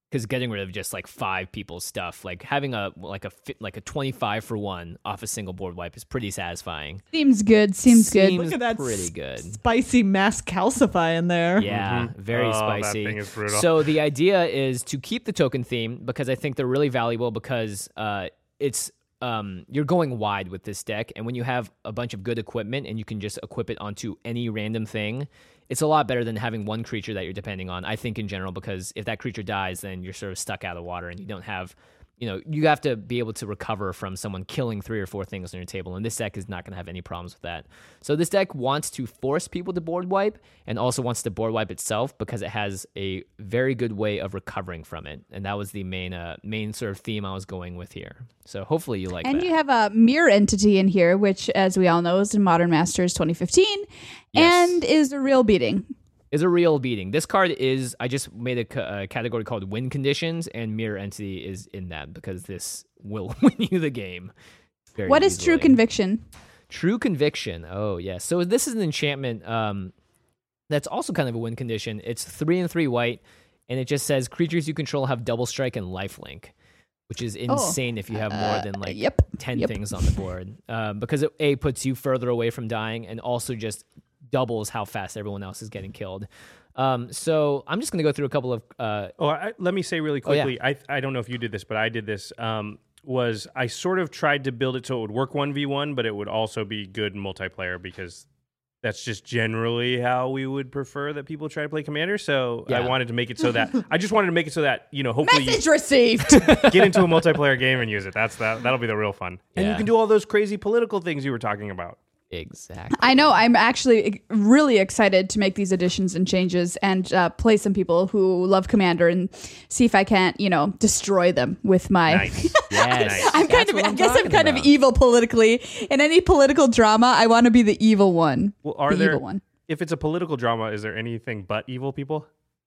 because getting rid of just like five people's stuff, like having a like a fi- like a twenty-five for one off a single board wipe is pretty satisfying. Seems good. Seems good. Seems Look at that pretty s- good. spicy mass calcify in there. Yeah, Mhm. very Oh, that spicy. thing is brutal. So the idea is to keep the token theme because I think they're really valuable because uh, it's um, you're going wide with this deck, and when you have a bunch of good equipment and you can just equip it onto any random thing, it's a lot better than having one creature that you're depending on, I think, in general, because if that creature dies, then you're sort of stuck out of the water and you don't have, you know, you have to be able to recover from someone killing three or four things on your table, and this deck is not going to have any problems with that. So this deck wants to force people to board wipe and also wants to board wipe itself because it has a very good way of recovering from it, and that was the main uh, main sort of theme I was going with here. So hopefully you like And that. you have a mirror entity in here, which, as we all know, is in Modern Masters twenty fifteen, Yes. and is a real beating. Is a real beating. This card is, I just made a, ca- a category called win conditions, and mirror entity is in that because this will win you the game. very What is true easily. conviction? True conviction. Oh, yes. So this is an enchantment um, that's also kind of a win condition. It's three and three white, and it just says creatures you control have double strike and lifelink, which is insane if you have more Uh, than like yep, ten yep. things on the board. Um, because it A, puts you further away from dying, and also just doubles how fast everyone else is getting killed. Um, so I'm just going to go through a couple of... Uh, Oh, I, let me say really Oh, yeah. quickly. I I don't know if you did this, but I did this. Um, was I sort of tried to build it so it would work one v one, but it would also be good in multiplayer because that's just generally how we would prefer that people try to play Commander. So I Yeah. wanted to make it so that I just wanted to make it so that you know hopefully Message received. you get into a multiplayer game and use it. That's that. That'll be the real fun. And you Yeah. can do all those crazy political things you were talking about. exactly. I know. I'm actually really excited to make these additions and changes and uh, play some people who love Commander and see if I can't, you know, destroy them with my. Nice. Yes. I'm kind That's of. what I I'm guess I'm talking kind about. of evil politically. In any political drama, I want to be the evil one. Well, are the there? evil one. If it's a political drama, is there anything but evil people?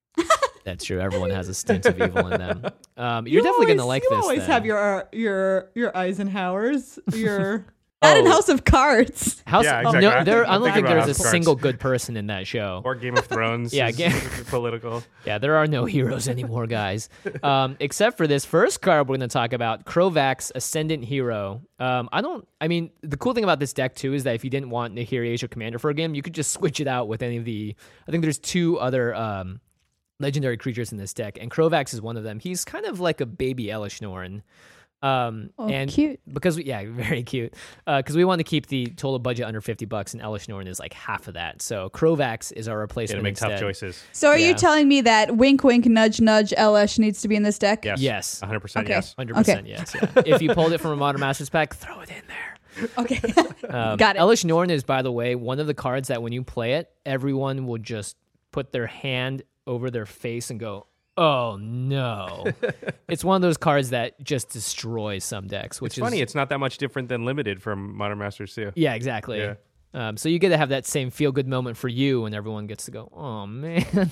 That's true. Everyone has a stint of evil in them. Um, you're You definitely going to always- like you this. always then. have your your your Eisenhowers, your Not in Oh. House of Cards. House. Yeah, oh, exactly. no, I there, think- I I'm don't think thinking about there's a House of Cards. single good person in that show. Or Game of Thrones? Yeah, is Game- political. Yeah, there are no heroes anymore, guys. Um, except for this first card we're going to talk about, Krovax, Ascendant Hero. Um, I don't, I mean, the cool thing about this deck, too, is that if you didn't want Nahiri Asia Commander for a game, you could just switch it out with any of the, I think there's two other um, legendary creatures in this deck, and Krovax is one of them. He's kind of like a baby Elishnorn. Um, Oh, and cute. because we, yeah, very cute. Because we want to keep the total budget under fifty bucks, and Elishnorn is like half of that. So Krovax is our Got replacement. to make tough instead. choices. So are Yeah. you telling me that wink, wink, nudge, nudge, L S needs to be in this deck? Yes. Yes. one hundred percent Okay. yes. one hundred percent yes. Yeah. If you pulled it from a Modern Masters pack, throw it in there. Okay. Um, Got it. Elish Norn is, by the way, one of the cards that when you play it, everyone will just put their hand over their face and go, oh no. It's one of those cards that just destroys some decks, which It's is funny. It's not that much different than Limited from Modern Masters too. Yeah, exactly. Yeah. Um, so you get to have that same feel good moment for you, and everyone gets to go, oh man.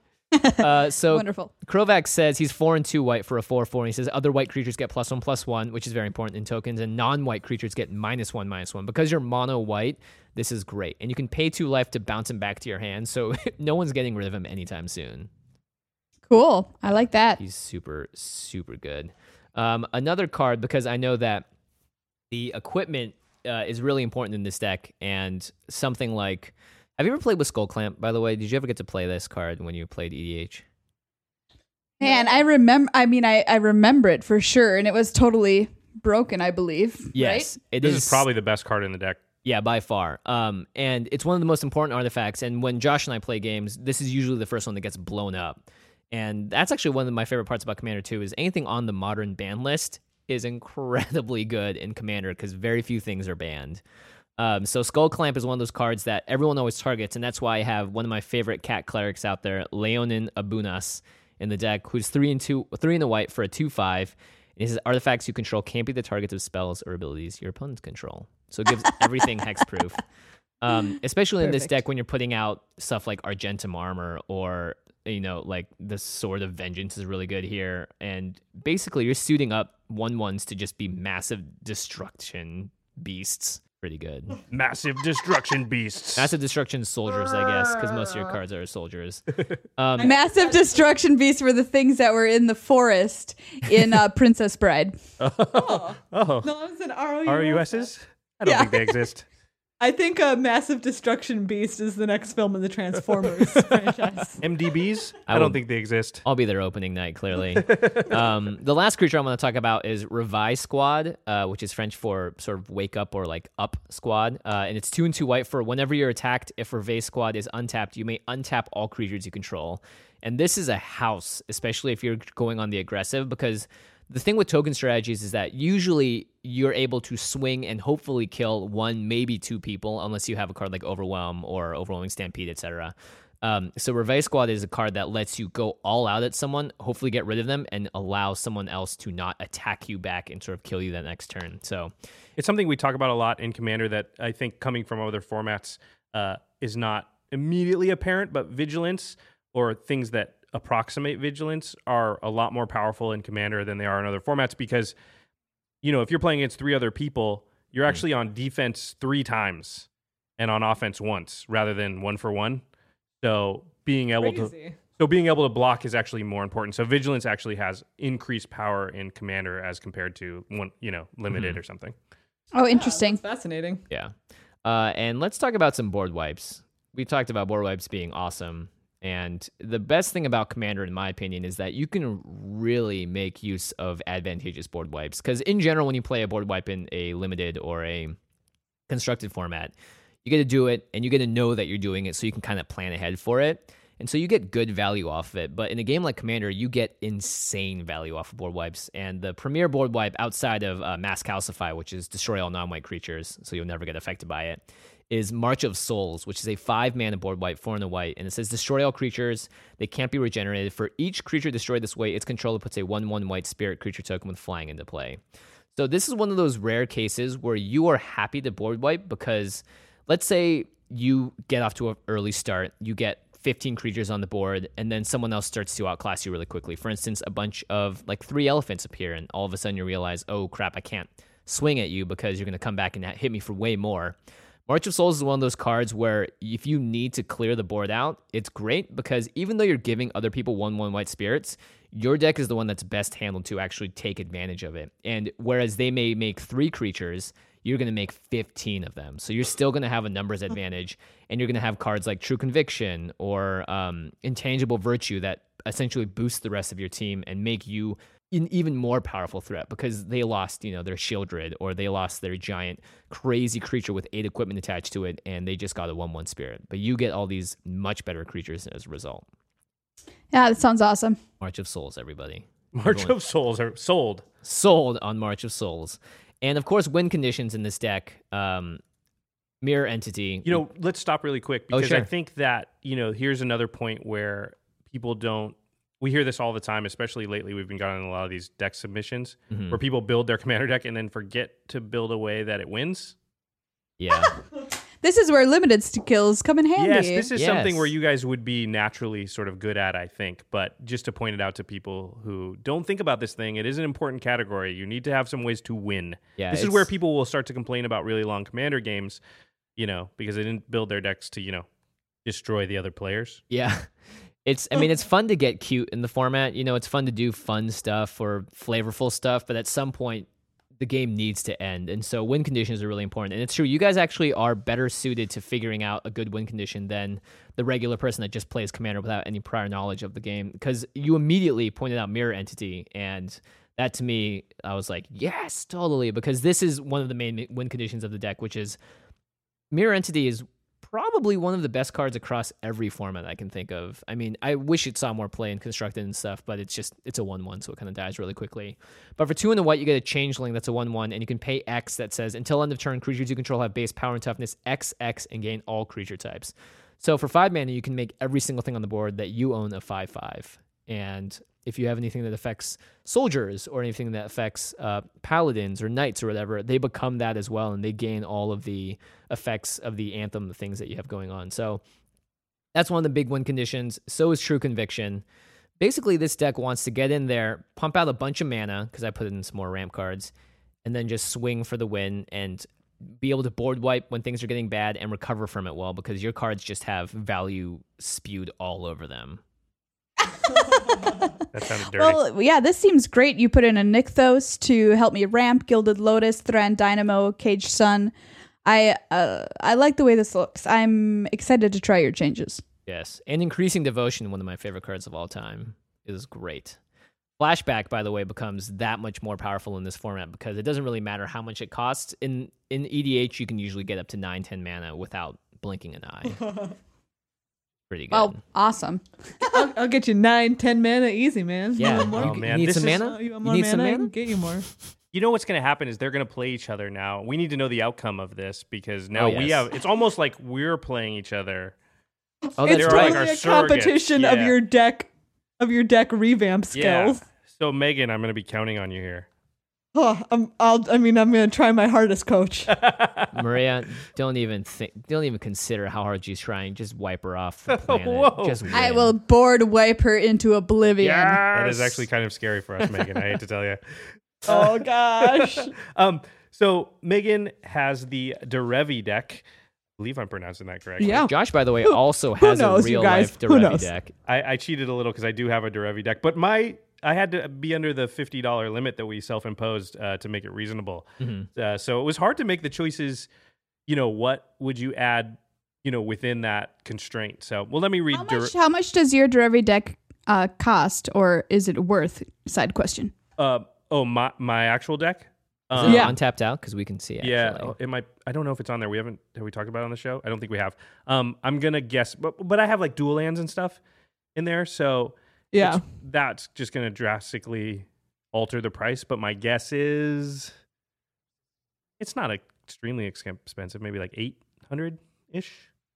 uh, so Wonderful. Krovax says he's four and two white for a four four, and he says other white creatures get plus one plus one, which is very important in tokens, and non-white creatures get minus one minus one. Because you're mono white, this is great, and you can pay two life to bounce him back to your hand, so no one's getting rid of him anytime soon. Cool. I like that. He's super super good. Um, another card, because I know that the equipment uh, is really important in this deck, and something like, have you ever played with Skull Clamp? By the way, did you ever get to play this card when you played E D H? Man, I remember. I mean, I, I remember it for sure, and it was totally broken, I believe. Yes, it This is probably the best card in the deck. Yeah, by far. Um, and it's one of the most important artifacts. And when Josh and I play games, this is usually the first one that gets blown up. And that's actually one of my favorite parts about Commander two is anything on the modern ban list is incredibly good in Commander because very few things are banned. Um, so Skull Clamp is one of those cards that everyone always targets, and that's why I have one of my favorite cat clerics out there, Leonin Abunas, in the deck, who's three and two, three in the white for a two five. And he says artifacts you control can't be the targets of spells or abilities your opponents control. So it gives everything hexproof. Um, especially in this Perfect. deck when you're putting out stuff like Argentum Armor or, you know, like the Sword of Vengeance is really good here. And basically you're suiting up one ones to just be massive destruction beasts. pretty good. Massive destruction beasts. Massive destruction soldiers, I guess, because most of your cards are soldiers. Um, Massive destruction beasts were the things that were in the forest in uh, Princess Bride. Oh, oh. No, it's an R O U S. R O U S's? I don't Yeah. think they exist. I think a Massive Destruction Beast is the next film in the Transformers franchise. M D Bs? I I don't will- think they exist. I'll be their opening night, clearly. um, the last creature I'm going to talk about is Revive Squad, uh, which is French for sort of wake up or like up squad. Uh, and it's two and two white for whenever you're attacked. If Revive Squad is untapped, you may untap all creatures you control. And this is a house, especially if you're going on the aggressive, because the thing with token strategies is that usually you're able to swing and hopefully kill one, maybe two people, unless you have a card like Overwhelm or Overwhelming Stampede, et cetera. Um, so Revive Squad is a card that lets you go all out at someone, hopefully get rid of them, and allow someone else to not attack you back and sort of kill you that next turn. So It's something we talk about a lot in Commander that I think coming from other formats uh, is not immediately apparent, but Vigilance or things that approximate Vigilance are a lot more powerful in Commander than they are in other formats because, you know, if you're playing against three other people, you're actually on defense three times and on offense once rather than one for one. So being able to Crazy. so being able to block is actually more important. So Vigilance actually has increased power in Commander as compared to one, you know, Limited or something. Oh, interesting. That's fascinating. yeah. Uh, and let's talk about some board wipes. We talked about board wipes being awesome. And the best thing about Commander, in my opinion, is that you can really make use of advantageous board wipes. Because in general, when you play a board wipe in a limited or a constructed format, you get to do it and you get to know that you're doing it so you can kind of plan ahead for it. And so you get good value off of it. But in a game like Commander, you get insane value off of board wipes. And the premier board wipe outside of uh, Mass Calcify, which is destroy all non-white creatures, so you'll never get affected by it, is March of Souls, which is a five mana board wipe, four and a white. And it says destroy all creatures. They can't be regenerated. For each creature destroyed this way, its controller puts a one one white spirit creature token with flying into play. So this is one of those rare cases where you are happy to board wipe because let's say you get off to an early start, you get fifteen creatures on the board, and then someone else starts to outclass you really quickly. For instance, a bunch of like three elephants appear, and all of a sudden you realize, oh crap, I can't swing at you because you're going to come back and hit me for way more. March of Souls is one of those cards where if you need to clear the board out, it's great because even though you're giving other people one one white spirits, your deck is the one that's best handled to actually take advantage of it. And whereas they may make three creatures, you're going to make fifteen of them. So you're still going to have a numbers advantage, and you're going to have cards like True Conviction or um, Intangible Virtue that essentially boost the rest of your team and make you an even more powerful threat because they lost, you know, their Shieldred or they lost their giant crazy creature with eight equipment attached to it, and they just got a one one spirit. But you get all these much better creatures as a result. Yeah, that sounds awesome. March of Souls, everybody. March Everyone- of Souls are sold. sold on March of Souls. And of course, win conditions in this deck, um, Mirror Entity. You know, let's stop really quick Oh, because I sure. think that, you know, here's another point where people don't, we hear this all the time, especially lately. We've been gotten a lot of these deck submissions Mhm. where people build their commander deck and then forget to build a way that it wins. Yeah. This is where limited skills come in handy. Yes, this is something Yes. where you guys would be naturally sort of good at, I think. But just to point it out to people who don't think about this thing, it is an important category. You need to have some ways to win. Yeah, this is it's- where people will start to complain about really long commander games, you know, because they didn't build their decks to, you know, destroy the other players. Yeah. It's, I mean, it's fun to get cute in the format. You know, it's fun to do fun stuff or flavorful stuff, but at some point, the game needs to end. And so win conditions are really important. And it's true, you guys actually are better suited to figuring out a good win condition than the regular person that just plays Commander without any prior knowledge of the game. Because you immediately pointed out Mirror Entity, and that to me, I was like, yes, totally. Because this is one of the main win conditions of the deck, which is Mirror Entity is probably one of the best cards across every format I can think of. I mean, I wish it saw more play in Constructed and stuff, but it's just, it's a one one, so it kind of dies really quickly. But for two and a white, you get a Changeling that's a one one, and you can pay X that says, until end of turn, creatures you control have base power and toughness X X and gain all creature types. So for five mana, you can make every single thing on the board that you own a five five. And if you have anything that affects soldiers or anything that affects uh, paladins or knights or whatever, they become that as well, and they gain all of the effects of the anthem, the things that you have going on. So that's one of the big win conditions. So is True Conviction. Basically, this deck wants to get in there, pump out a bunch of mana, because I put in some more ramp cards, and then just swing for the win and be able to board wipe when things are getting bad and recover from it well, because your cards just have value spewed all over them. That sounded dirty. Well, yeah, this seems great. You put in a Nykthos to help me ramp, Gilded Lotus, Thran Dynamo, Caged Sun. I uh, I like the way this looks. I'm excited to try your changes. Yes, and Increasing Devotion, one of my favorite cards of all time, is great. Flashback, by the way, becomes that much more powerful in this format because it doesn't really matter how much it costs. In in E D H, you can usually get up to nine, ten mana without blinking an eye. Pretty good. Oh, awesome. I'll, I'll get you nine, ten mana easy, man. Yeah. You want more? Oh, you, man, you need this some is- mana? Uh, you want You more need some mana? I mana? can get you more. You know what's going to happen is they're going to play each other now. We need to know the outcome of this because now Oh, we yes. have. It's almost like we're playing each other. Oh, It's that's They're like right. our totally a surrogates, competition of yeah. your deck, of your deck revamp skills. Yeah. So Megan, I'm going to be counting on you here. Oh, I'm, I'll, I mean, I'm gonna try my hardest, coach. Maria, don't even think, don't even consider how hard she's trying. Just wipe her off the planet. Whoa. Just win. I will board wipe her into oblivion. That is actually kind of scary for us, Megan. I hate to tell you. Oh gosh. Um. So Megan has the Derevi deck. I believe I'm pronouncing that correctly. Yeah. Josh, by the way, Who- also who has a knows, you real guys? life Who Derevi knows? deck. I, I cheated a little because I do have a Derevi deck, but my I had to be under the fifty dollars limit that we self-imposed uh, to make it reasonable. Mm-hmm. Uh, so it was hard to make the choices. You know, what would you add? You know, within that constraint. So, well, let me read. How Der- much, how much does your Derevi deck uh, cost, or is it worth? Side question. uh, oh, my my actual deck. Is Um, it Yeah. untapped out? Because we can see it. Yeah, actually. oh, it might. I don't know if it's on there. We haven't. Have we talked about it on the show? I don't think we have. Um, I'm gonna guess, but but I have like dual lands and stuff in there, so Yeah. it's- that's just gonna drastically alter the price. But my guess is it's not extremely ex- expensive. Maybe like eight hundred ish.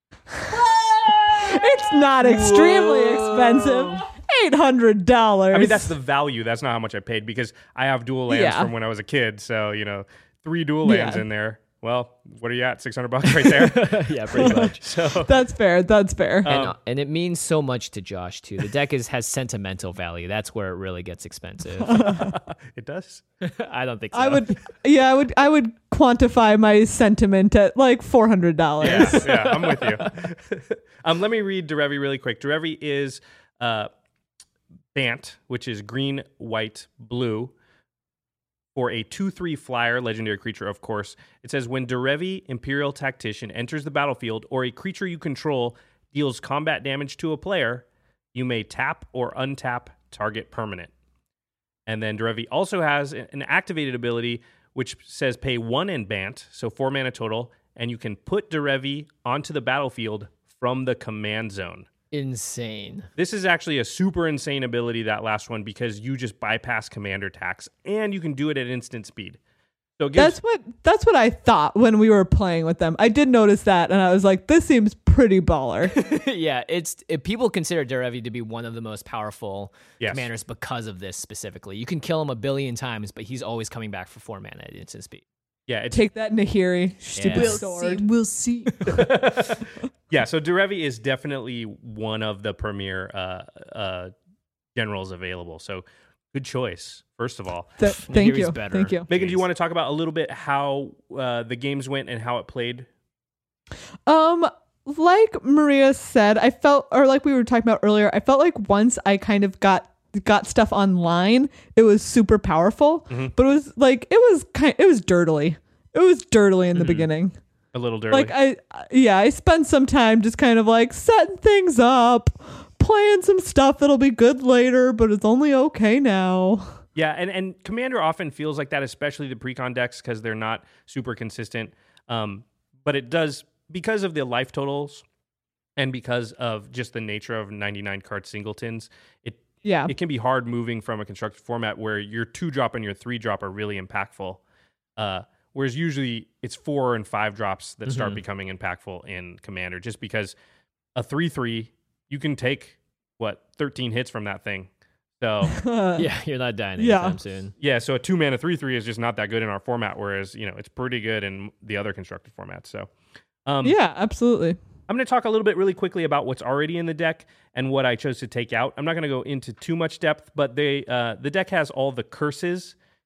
It's not extremely expensive. Eight hundred dollars. I mean, that's the value. That's not how much I paid because I have dual lands Yeah. from when I was a kid. So you know, three dual lands Yeah. in there. Well, what are you at? Six hundred bucks right there. yeah, pretty much. So That's fair. That's fair. And, Um, uh, and it means so much to Josh too. The deck is has sentimental value. That's where it really gets expensive. it does. I don't think so. I would, yeah, I would, I would quantify my sentiment at like four hundred dollars. Yeah, yeah, I'm with you. um, let me read Derevi really quick. Derevi is uh, Bant, which is green, white, blue, for a two three flyer, legendary creature, of course. It says, when Derevi, Imperial Tactician, enters the battlefield or a creature you control deals combat damage to a player, you may tap or untap target permanent. And then Derevi also has an activated ability which says pay one in Bant, so four mana total, and you can put Derevi onto the battlefield from the command zone. Insane. This is actually a super insane ability, that last one, because you just bypass commander tax, and you can do it at instant speed. So it gives, That's what that's what I thought when we were playing with them. I did notice that, and I was like, "This seems pretty baller." yeah, it's it, people consider Derevi to be one of the most powerful Yes. commanders because of this specifically. You can kill him a billion times, but he's always coming back for four mana at instant speed. yeah, it's, Take that, Nahiri. Stupid Yeah. sword. We'll see. yeah. So Derevi is definitely one of the premier uh, uh, generals available. So good choice, first of all. Th- thank Nahiri's you. better. Thank you. Megan, do you Jeez. want to talk about a little bit how uh, the games went and how it played? Um, like Maria said, I felt, or like we were talking about earlier, I felt like once I kind of got got stuff online, it was super powerful. Mm-hmm. But it was like it was kind, it was dirtily. It was dirtily in the Mm-hmm. beginning. A little dirty. Like I, yeah, I spent some time just kind of like setting things up, playing some stuff that'll be good later, but it's only okay now. Yeah, and, and Commander often feels like that, especially the precon decks, because they're not super consistent. Um, but it does, because of the life totals and because of just the nature of ninety-nine card singletons, it Yeah. it can be hard moving from a constructed format where your two drop and your three drop are really impactful. Uh, whereas usually it's four and five drops that start Mhm. becoming impactful in Commander, just because a three three, you can take, what, thirteen hits from that thing. So... Yeah, you're not dying Yeah. anytime soon. Yeah, so a two mana three three is just not that good in our format, whereas you know it's pretty good in the other constructed formats. So, um, Yeah, absolutely. I'm going to talk a little bit really quickly about what's already in the deck and what I chose to take out. I'm not going to go into too much depth, but they uh, the deck has all the curses.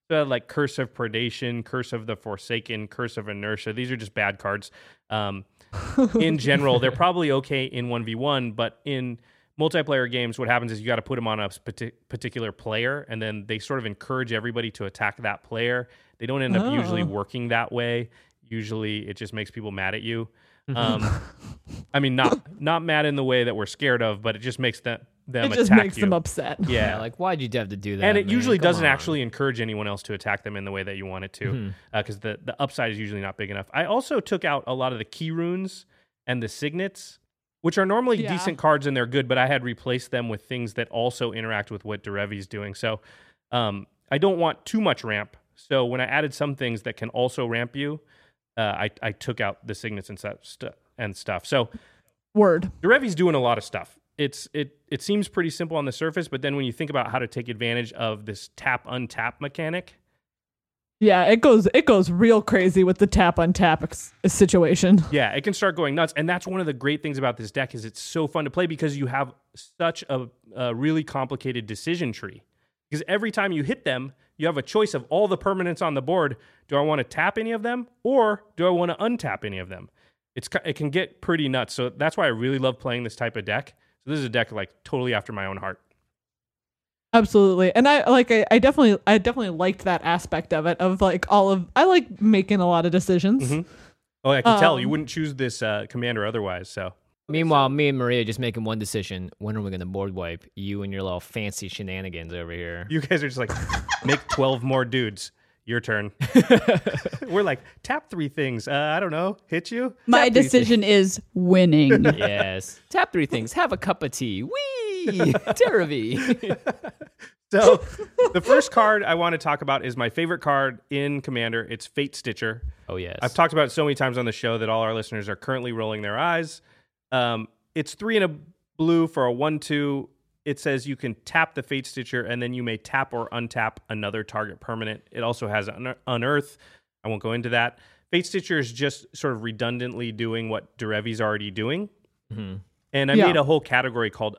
So like Curse of Predation, Curse of the Forsaken, Curse of Inertia. These are just bad cards. Um, in general, they're probably okay in one v one, but in multiplayer games, what happens is you got to put them on a partic- particular player, and then they sort of encourage everybody to attack that player. They don't end up Oh. usually working that way. Usually it just makes people mad at you. Um, I mean, not not mad in the way that we're scared of, but it just makes them, them It just attack makes you. them upset. Yeah. Yeah, like why'd you have to do that? And it man? usually Come doesn't on. actually encourage anyone else to attack them in the way that you want it to, because Mm-hmm. the, the upside is usually not big enough. I also took out a lot of the key runes and the signets, which are normally Yeah. decent cards and they're good, but I had replaced them with things that also interact with what Derevi's doing. So um, I don't want too much ramp. So when I added some things that can also ramp you, uh, I, I took out the signets and, stu- and stuff. So Word. Derevi's doing a lot of stuff. It's it it seems pretty simple on the surface, but then when you think about how to take advantage of this tap untap mechanic, Yeah, it goes it goes real crazy with the tap untap ex- situation. yeah, it can start going nuts. And that's one of the great things about this deck is it's so fun to play because you have such a, a really complicated decision tree. Because every time you hit them, you have a choice of all the permanents on the board. Do I want to tap any of them, or do I want to untap any of them? It's it can get pretty nuts. So that's why I really love playing this type of deck. So this is a deck like totally after my own heart. Absolutely. And I like I, I definitely I definitely liked that aspect of it of like all of I like making a lot of decisions. Mhm. Oh, I can tell you Um, wouldn't choose this uh, commander otherwise. So Meanwhile, me and Maria just making one decision. When are we going to board wipe? You and your little fancy shenanigans over here. you guys are just like, make twelve more dudes. Your turn. We're like, tap three things. Uh, I don't know. Hit you? My Tap these decision is winning. Yes. Tap three things. Have a cup of tea. Wee! Derevi. So the first card I want to talk about is my favorite card in Commander. It's Fate Stitcher. Oh, yes. I've talked about it so many times on the show that all our listeners are currently rolling their eyes. Um, it's three and a blue for a one two. It says you can tap the Fate Stitcher, and then you may tap or untap another target permanent. It also has un- Unearth. I won't go into that. Fate Stitcher is just sort of redundantly doing what Derevi's already doing. Mm-hmm. And I Yeah. made a whole category called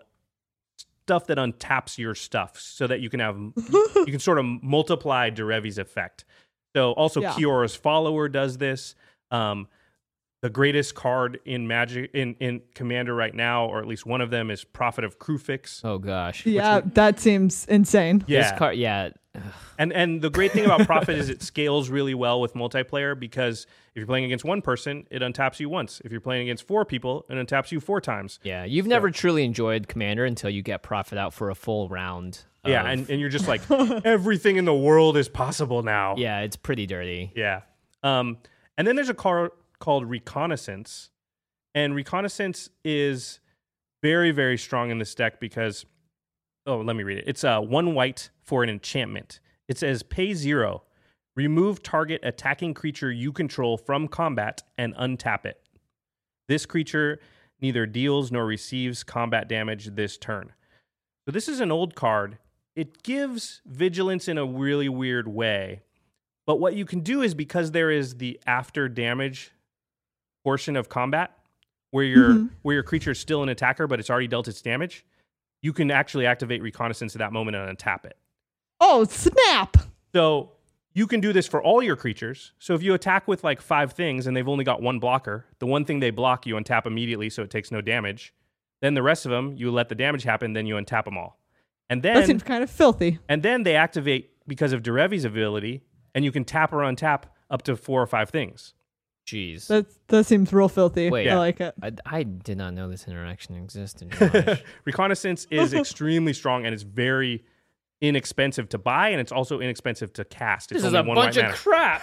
stuff that untaps your stuff so that you can have you can sort of multiply Derevi's effect. So also Yeah. Kiora's Follower does this. Um, the greatest card in Magic in, in Commander right now, or at least one of them, is Prophet of Krufix. Oh, gosh. Yeah, that seems insane. Yeah. This card, yeah. And and the great thing about Prophet is it scales really well with multiplayer, because if you're playing against one person, it untaps you once. If you're playing against four people, it untaps you four times. Yeah. You've never truly enjoyed Commander until you get Profit out for a full round. Yeah, of- and, and you're just like, everything in the world is possible now. yeah, it's pretty dirty. Yeah. Um, and then there's a card called Reconnaissance. And Reconnaissance is very, very strong in this deck because, oh, let me read it. It's uh, one white for an enchantment. It says, pay zero. Remove target attacking creature you control from combat and untap it. This creature neither deals nor receives combat damage this turn. So this is an old card. It gives vigilance in a really weird way. But what you can do is, because there is the after damage portion of combat, where your Mhm. where your creature is still an attacker, but it's already dealt its damage, you can actually activate Reconnaissance at that moment and untap it. Oh, snap. So you can do this for all your creatures. So if you attack with like five things and they've only got one blocker, the one thing they block you untap immediately so it takes no damage. Then the rest of them, you let the damage happen, then you untap them all. And That then seems kind of filthy. and then they activate because of Derevi's ability, and you can tap or untap up to four or five things. Jeez. That that seems real filthy. Wait. I like it. I, I did not know this interaction existed. Josh. Reconnaissance is extremely strong, and it's very inexpensive to buy, and it's also inexpensive to cast. It's this is only a one bunch white of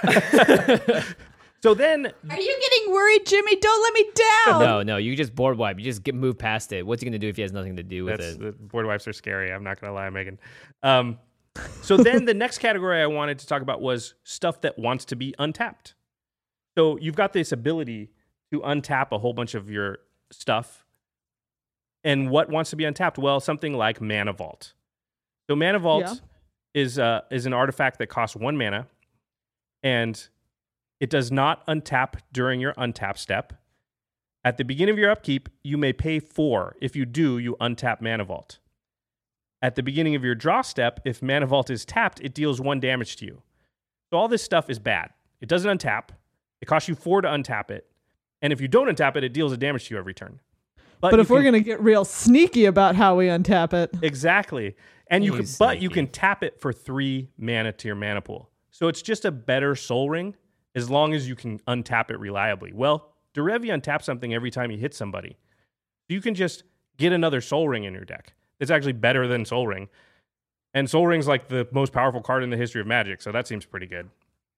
mana. crap. So then, Are you getting worried, Jimmy? Don't let me down. no, no, you just board wipe. You just get move past it. What's he gonna do if he has nothing to do with that's it? the board wipes are scary. I'm not gonna lie, Megan. Um, so then the next category I wanted to talk about was stuff that wants to be untapped. So you've got this ability to untap a whole bunch of your stuff. And what wants to be untapped? Well, something like Mana Vault. So Mana Vault Yeah. is uh, is an artifact that costs one mana, and it does not untap during your untap step. At the beginning of your upkeep, you may pay four. If you do, you untap Mana Vault. At the beginning of your draw step, if Mana Vault is tapped, it deals one damage to you. So all this stuff is bad. It doesn't untap. It costs you four to untap it. And if you don't untap it, it deals a damage to you every turn. But, but if we're going to get real sneaky about how we untap it. Exactly. And you can, He's but you sneaky. can tap it for three mana to your mana pool. So it's just a better Soul Ring as long as you can untap it reliably. Well, Derevi untaps something every time you hit somebody. You can just get another Soul Ring in your deck. It's actually better than Soul Ring. And Soul Ring's like the most powerful card in the history of Magic, so that seems pretty good.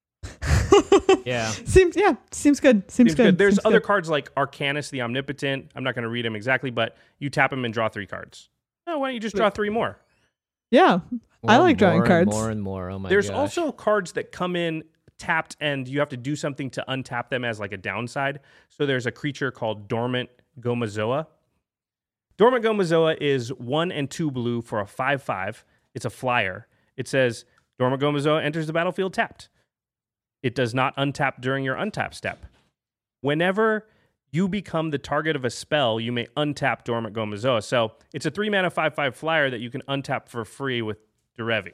Yeah. Seems yeah, seems good. Seems, Seems good. There's seems other good. cards like Arcanus the Omnipotent. I'm not going to read them exactly, but you tap them and draw three cards. Oh, why don't you just draw three more? Yeah. I More like and drawing more cards. And more and more. Oh my There's gosh. also cards that come in tapped and you have to do something to untap them as like a downside. So there's a creature called Dormant Gomazoa. Dormant Gomazoa is one and two blue for a five five. It's a flyer. It says Dormant Gomazoa enters the battlefield tapped. It does not untap during your untap step. Whenever you become the target of a spell, you may untap Dormant Gomazoa. So it's a three mana five five flyer that you can untap for free with Derevi.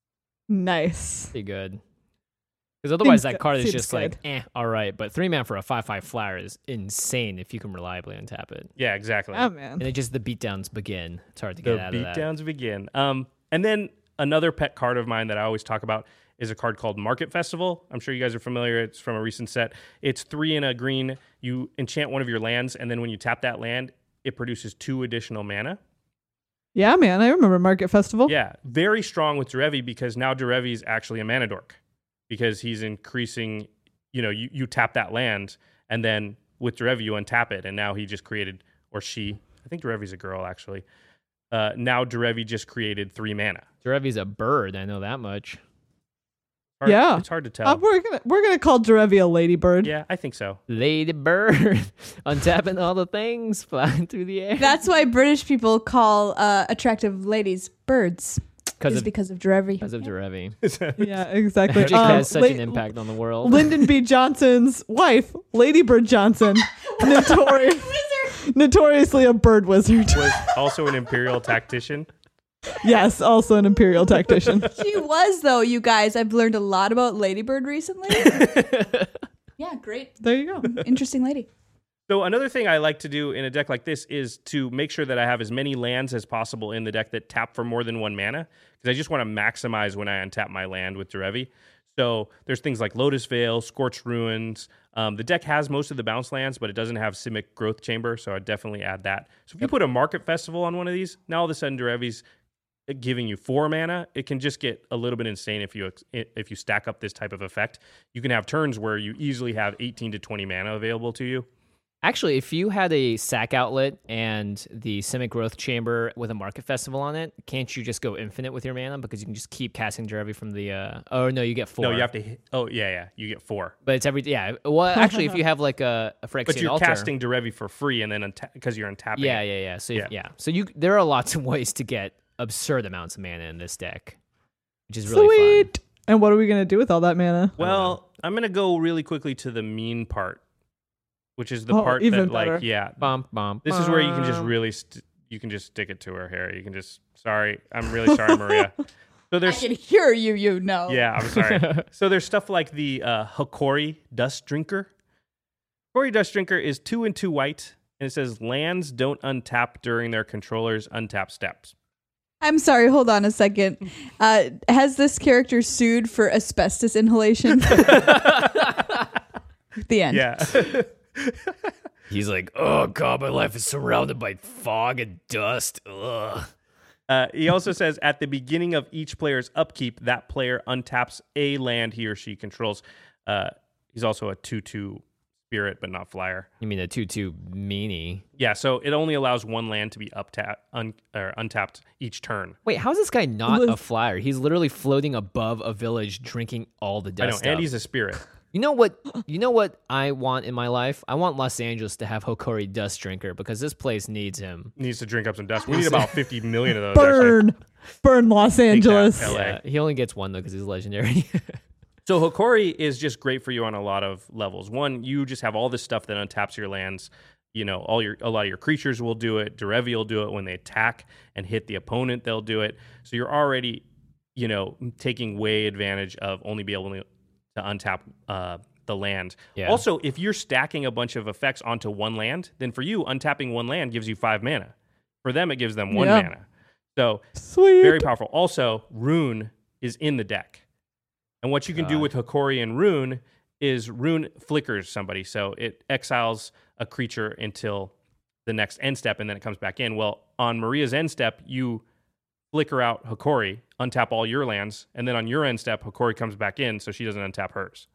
Nice. pretty good. Because otherwise, Seems that good. card is Seems just good. like, eh, all right. But three man for a five five flyer is insane if you can reliably untap it. Yeah, exactly. Oh man. And it just the beatdowns begin. It's hard to The get out of that. beatdowns begin. Um, and then another pet card of mine that I always talk about is a card called Market Festival. I'm sure you guys are familiar. It's from a recent set. It's three in a green. You enchant one of your lands, and then when you tap that land, it produces two additional mana. Yeah, man. I remember Market Festival. Yeah, very strong with Derevi because now Derevi is actually a mana dork because he's increasing, you know, you, you tap that land, and then with Derevi, you untap it, and now he just created, or she, I think Derevi's a girl, actually. Uh, now Derevi just created three mana. Derevi's a bird. I know that much. Hard, Yeah. It's hard to tell. Uh, we're gonna we're gonna call Derevi a ladybird. Yeah, I think so. Lady bird, untapping all the things, flying through the air. That's why British people call uh, attractive ladies birds. Because Is of, because of Derevi. because of Derevi. Yeah, exactly. Magic Um, has such La- an impact on the world. Lyndon B. Johnson's wife, Lady Bird Johnson, notorious, notoriously a bird wizard. Was also an imperial tactician. Yes, also an imperial tactician. She was, though, you guys. I've learned a lot about Ladybird recently. Yeah, great. There you go. Interesting lady. So another thing I like to do in a deck like this is to make sure that I have as many lands as possible in the deck that tap for more than one mana, because I just want to maximize when I untap my land with Derevi. So there's things like Lotus Veil, Scorched Ruins. Um, the deck has most of the bounce lands, but it doesn't have Simic Growth Chamber, so I'd definitely add that. So if you put a Market Festival on one of these, now all of a sudden Derevi's giving you four mana. It can just get a little bit insane if you if you stack up this type of effect. You can have turns where you easily have eighteen to twenty mana available to you. Actually, if you had a sack outlet and the Simic Growth Chamber with a Market Festival on it, can't you just go infinite with your mana? Because you can just keep casting Derevi from the... Uh, oh, no, you get four. No, you have to hit. Oh, yeah, yeah. You get four. But it's every... Yeah, well, actually, if you have like a, a Phyrexian But you're Altar... casting Derevi for free and then because you're untapping. Yeah, it. yeah, yeah. So, Yeah. yeah. yeah. So you, there are lots of ways to get absurd amounts of mana in this deck, which is really Sweet. And what are we gonna do with all that mana? Well, I'm going to go really quickly to the mean part, which is the Oh, part even that, better. like, yeah, fun. Bum, bum, this is where you can just bum. really, st- you can just stick it to her hair. You can just, sorry, I'm really sorry, Maria. So I there's, can hear you, you know. yeah, I'm sorry. So there's stuff like the uh, Hokori Dust Drinker. Hokori Dust Drinker is two and two white, and it says lands don't untap during their controller's untap steps. I'm sorry, hold on a second. Uh, has this character sued for asbestos inhalation? The end. Yeah. He's like, oh, God, my life is surrounded by fog and dust. Ugh. Uh, he also says at the beginning of each player's upkeep, that player untaps a land he or she controls. Uh, he's also a two two spirit, but not flyer. You mean a two two meanie? Yeah, so it only allows one land to be uptap, un, or untapped each turn. Wait, how is this guy not Was- a flyer? He's literally floating above a village, drinking all the I know, dust. and up. he's a spirit. You know what? You know what I want in my life? I want Los Angeles to have Hokori Dust Drinker because this place needs him. Needs to drink up some dust. We need about fifty million of those. Burn, burn Los Angeles. L A. Yeah, he only gets one though because he's legendary. So Hokori is just great for you on a lot of levels. One, you just have all this stuff that untaps your lands. You know, all your a lot of your creatures will do it. Derevi will do it when they attack and hit the opponent. They'll do it. So you're already, you know, taking way advantage of only be able to to untap uh, the land. Yeah. Also, if you're stacking a bunch of effects onto one land, then for you, untapping one land gives you five mana. For them, it gives them one Yeah. mana. So Sweet. very powerful. Also, Rune is in the deck. And what you can do God. with Hikori and Rune is Rune flickers somebody. So it exiles a creature until the next end step, and then it comes back in. Well, on Maria's end step, you flicker out Hikori, untap all your lands, and then on your end step, Hikori comes back in, so she doesn't untap hers.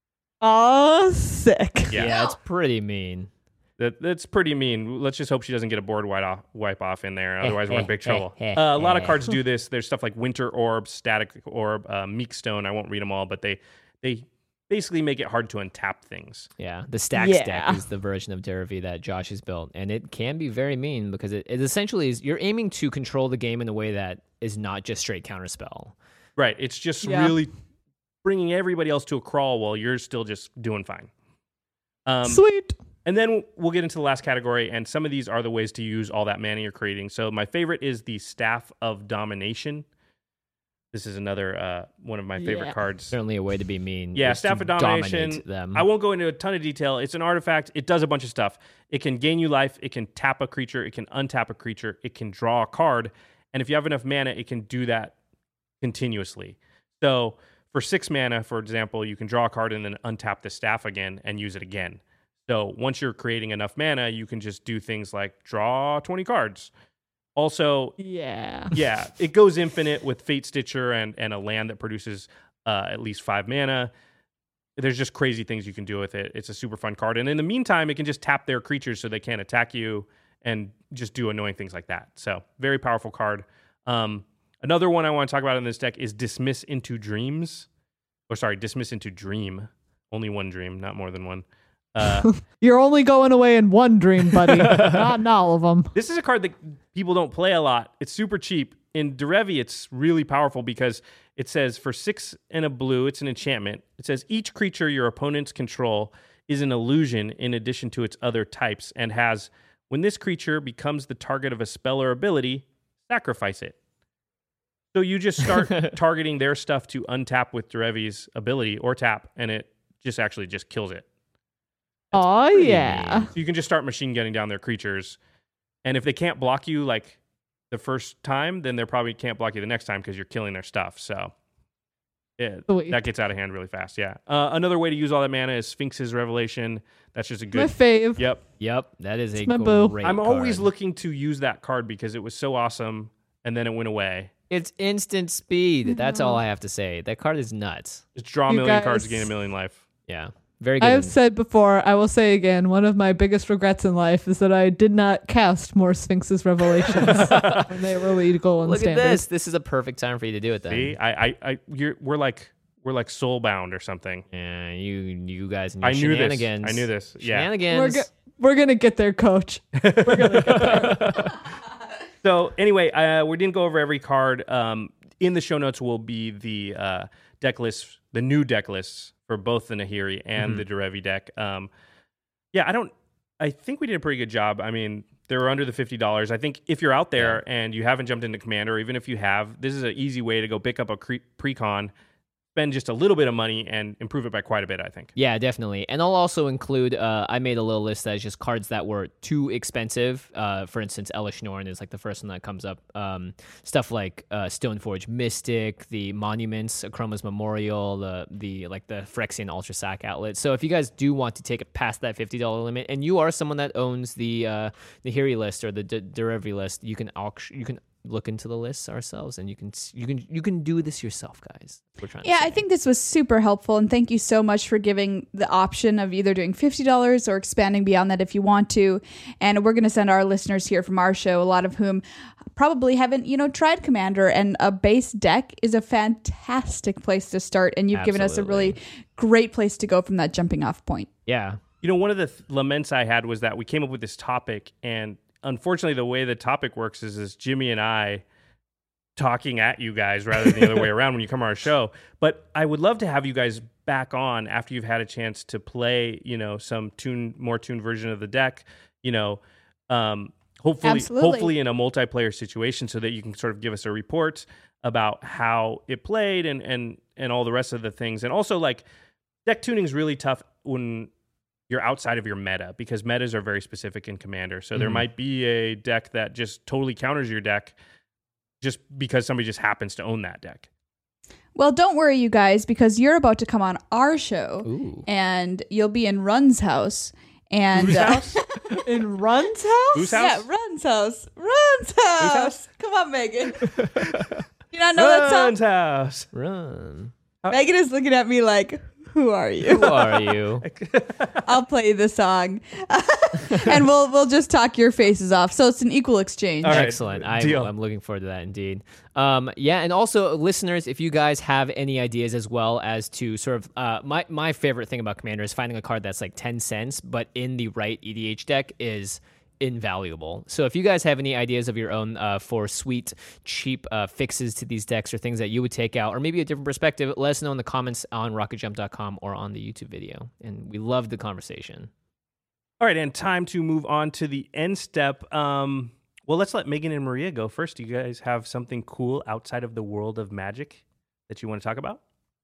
Oh, sick. Yeah, Yeah. it's pretty mean. That that's pretty mean. Let's just hope she doesn't get a board wipe off, wipe off in there. Otherwise, we're in big trouble. Uh, a lot of cards do this. There's stuff like Winter Orb, Static Orb, uh, Meek Stone. I won't read them all, but they they basically make it hard to untap things. Yeah, the Stacks Yeah. deck is the version of Duravi that Josh has built, and it can be very mean because it, it essentially is you're aiming to control the game in a way that is not just straight counterspell. Right. It's just Yeah. really bringing everybody else to a crawl while you're still just doing fine. Um, Sweet. And then we'll get into the last category, and some of these are the ways to use all that mana you're creating. So my favorite is the Staff of Domination. This is another uh, one of my favorite Yeah. cards. Certainly a way to be mean. Yeah, is Staff to of Domination. dominate them. I won't go into a ton of detail. It's an artifact. It does a bunch of stuff. It can gain you life. It can tap a creature. It can untap a creature. It can draw a card. And if you have enough mana, it can do that continuously. So for six mana, for example, you can draw a card and then untap the staff again and use it again. So once you're creating enough mana, you can just do things like draw twenty cards. Also, Yeah. yeah, it goes infinite with Fate Stitcher and, and a land that produces uh, at least five mana. There's just crazy things you can do with it. It's a super fun card. And in the meantime, it can just tap their creatures so they can't attack you and just do annoying things like that. So very powerful card. Um, another one I want to talk about in this deck is Dismiss into Dreams. Or sorry, Dismiss into Dream. Only one dream, not more than one. Uh, You're only going away in one dream, buddy. Not in all of them. This is a card that people don't play a lot. It's super cheap. In Derevi, it's really powerful because it says for six and a blue, it's an enchantment. It says each creature your opponents control is an illusion in addition to its other types and has, when this creature becomes the target of a spell or ability, sacrifice it. So you just start targeting their stuff to untap with Derevi's ability or tap, and it just actually just kills it. Oh, pretty yeah. mean. So you can just start machine gunning down their creatures. And if they can't block you like the first time, then they probably can't block you the next time because you're killing their stuff. So yeah, Sweet. that gets out of hand really fast. Yeah. Uh, another way to use all that mana is Sphinx's Revelation. That's just a My good. fave. Yep. Yep, that is a my boo. great I'm always card. looking to use that card because it was so awesome and then it went away. It's instant speed. That's all I have to say. That card is nuts. Just draw a You million guys- cards, gain a million life. Yeah, very good. I have said before, I will say again, one of my biggest regrets in life is that I did not cast more Sphinx's Revelations when they were legal and Look standard. at this. This is a perfect time for you to do it then. See, I, I, I you're, we're like, we're like soul bound or something. Yeah, you, you guys, and your I knew this. shenanigans. I knew this. Yeah. Shenanigans. We're, go- we're gonna get there, coach. We're gonna get there. So anyway, uh, we didn't go over every card. Um, in the show notes will be the uh, deck lists, the new deck lists for both the Nahiri and Mhm. the Derevi deck. Um, yeah, I don't. I think we did a pretty good job. I mean, they were under the fifty dollars. I think if you're out there and you haven't jumped into Commander, or even if you have, this is an easy way to go pick up a cre- pre-con, spend just a little bit of money, and improve it by quite a bit, I think. Yeah, definitely. And I'll also include, uh, I made a little list that is just cards that were too expensive. Uh, for instance, Elish Norn is like the first one that comes up. Um, stuff like uh, Stoneforge Mystic, the Monuments, Chroma's Memorial, the, the like the Phyrexian Ultra Sac outlet. So if you guys do want to take it past that fifty dollars limit, and you are someone that owns the uh, the Hiri list or the D- Derevi list, you can auction, you can look into the lists ourselves, and you can you can you can do this yourself, guys. We're trying. Yeah, to I think this was super helpful, and thank you so much for giving the option of either doing fifty dollars or expanding beyond that if you want to. And we're going to send our listeners here from our show, a lot of whom probably haven't, you know, tried Commander, and a base deck is a fantastic place to start, and you've given us a really great place to go from that jumping off point. Yeah. You know, one of the th- laments I had was that we came up with this topic, and unfortunately, the way the topic works is, is Jimmy and I talking at you guys rather than the other way around when you come on our show. But I would love to have you guys back on after you've had a chance to play, you know, some tune, more tuned version of the deck, you know, um, hopefully, Absolutely. hopefully in a multiplayer situation so that you can sort of give us a report about how it played and, and, and all the rest of the things. And also like, deck tuning is really tough when you're outside of your meta, because metas are very specific in Commander. So there Mhm. might be a deck that just totally counters your deck just because somebody just happens to own that deck. Well, don't worry, you guys, because you're about to come on our show, Ooh. and you'll be in Run's house. And Whose uh, house? In Run's house? Whose yeah, house? Run's house. Run's house. house? Come on, Megan. You not know that song? Run's house. Run. Megan is looking at me like, "Who are you?" Who are you? I'll play the song, and we'll we'll just talk your faces off. So it's an equal exchange. All right. Excellent. I, Deal. I'm looking forward to that indeed. Um, yeah, and also listeners, if you guys have any ideas as well as to sort of uh, my my favorite thing about Commander is finding a card that's like ten cents, but in the right E D H deck is invaluable. So if you guys have any ideas of your own uh, for sweet, cheap uh, fixes to these decks or things that you would take out, or maybe a different perspective, let us know in the comments on rocket jump dot com or on the YouTube video. And we love the conversation. All right, and time to move on to the end step. Um, well, let's let Megan and Maria go first. Do you guys have something cool outside of the world of Magic that you want to talk about?